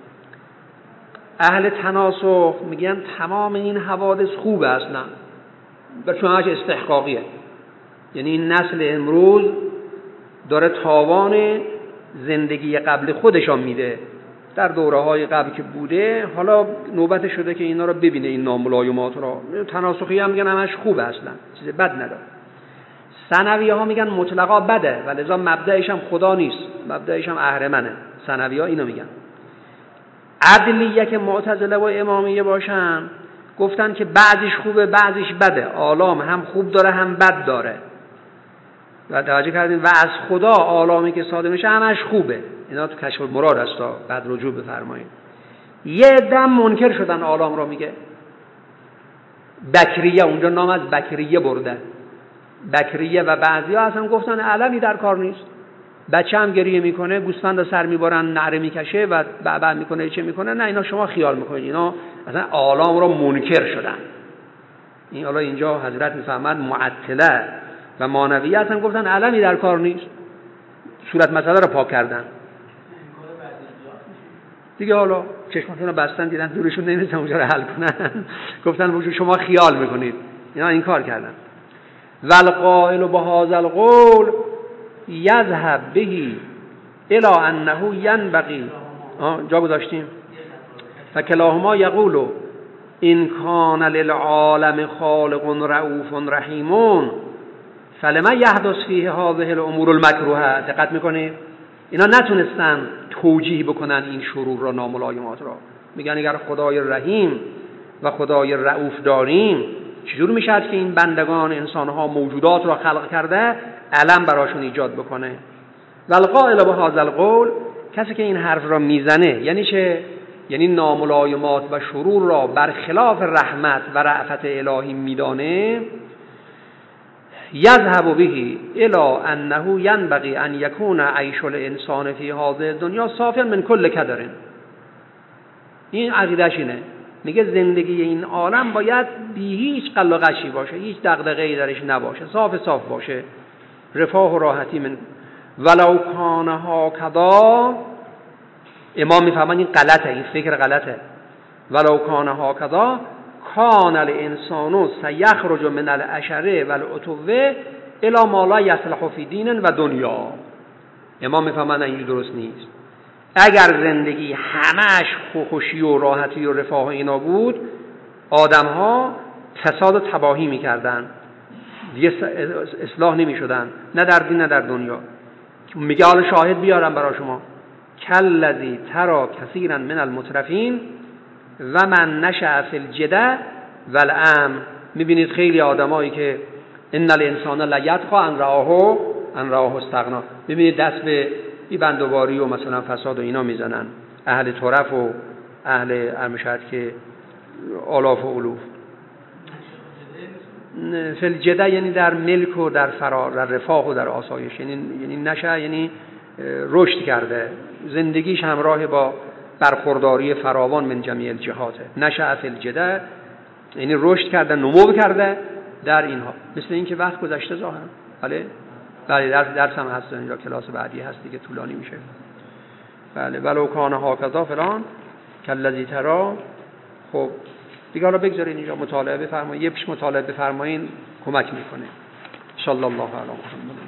Speaker 1: اهل تناسخ میگن تمام این حوادث خوب اصلا، چون همش استحقاقیه. یعنی این نسل امروز داره تاوان زندگی قبل خودشان میده در دوره‌های قبل که بوده، حالا نوبت شده که اینا رو ببینه، این ناملایمات را. تناسخی هم میگن همش خوب اصلا، چیز بد نداره. ثنوی ها میگن مطلقا بده و لذا مبدأش هم خدا نیست، مبدأش هم اهرمنه. ثنوی ها اینو میگن. عدلیه که معتزله و امامیه باشن گفتن که بعضیش خوبه بعضیش بده، آلام هم خوب داره هم بد داره. و توجه کردیم و از خدا آلامی که صادر میشه همش خوبه. اینا تو کشف المراد است، بعد رجوع بفرمایید. یه دم منکر شدن آلام رو، میگه بکریه، اونجا نام از بکریه برده، بکریه. و بعضیا اصلا گفتن علمی در کار نیست، بچه هم گریه میکنه، گوسفند رو سر میبرن نعره میکشه و بعبع میکنه چه میکنه. نه اینا شما خیال میکنید، اینا اصلا آلام رو منکر شدن. این حالا اینجا حضرت میفهمد معطله و مانویه اصلا گفتن علمی در کار نیست، صورت مسئله رو پاک کردن دیگه. حالا چشمتون رو بستن دیدن دورشون نمیرسن اونجا رو حل کنن، گفتن شما خیال میکنید. اینا این کار کردن. والقائل بهذا القول یذهب به الی انه ینبغی، جا گذاشتیم، فکلاهما یقول ان کان للعالم خالق رؤوف رحیم فلما یحدث فیه هذه الامور المکروهه. دقت میکنید اینا نتونستن توجیه بکنن این شرور را، ناملایمات را. میگن اگر خدای رحیم و خدای رؤوف داریم، چجور میشه که این بندگان انسانها موجودات را خلق کرده علم براشون ایجاد بکنه؟ والقائل بهذا القول، کسی که این حرف را میزنه یعنی چه؟ یعنی ناملایمات و شرور را برخلاف رحمت و رأفت الهی میدانه. یذهب به الی انه ینبغی ان یکون عیش الانسان فی هذه الدنیا صافیا من کل کدر. این عقیده‌ش اینه، میگه زندگی این عالم باید بی هیچ قل و غشی باشه، هیچ دغدغه‌ای درش نباشه، صاف باشه، رفاه و راحتی. من ولو کان هکذا، امام میفهمن این غلطه، این فکر غلطه. ولو کان هکذا کان الانسان سیخرج من العشره والعتوه الی ما لا یصلح فی دین و دنیا. امام میفهمن این درست نیست. اگر زندگی همش خوشی و راحتی و رفاه و اینا بود، آدم‌ها فساد و تباهی می‌کردن، دیگه اصلاح نمی‌شدن، نه در دین نه در دنیا. میگه حالا شاهد بیارم برای شما، کلذی ترى کثیرا من المترفین و من نشأ فی الجدع والامن. می‌بینید خیلی آدمایی که ان الانسان لیطغی ان رآه استغنا، می‌بینید دست به این بندوباری و مثلا فساد و اینا میزنن، اهل طرف و اهل ارمشد که آلاف و الوف. فی الجدع یعنی در ملک و در فرار، در رفاه و در آسایش، یعنی نشه، یعنی رشد کرده، زندگیش همراه با برخورداری فراوان من جمیع الجهاته. نشه فی الجدع یعنی رشد کرده، نمو کرده در اینها. مثل این که وقت گذشته ظاهرا. بله درس هم هست اینجا، کلاس بعدی هست دیگه، طولانی میشه. بله ولو کان هکذا فلان کلذی ترى. خب دیگه حالا بگذارین اینجا مطالعه بفرمایید، یه پیش مطالعه بفرمایید کمک میکنه. صلی الله علی محمد.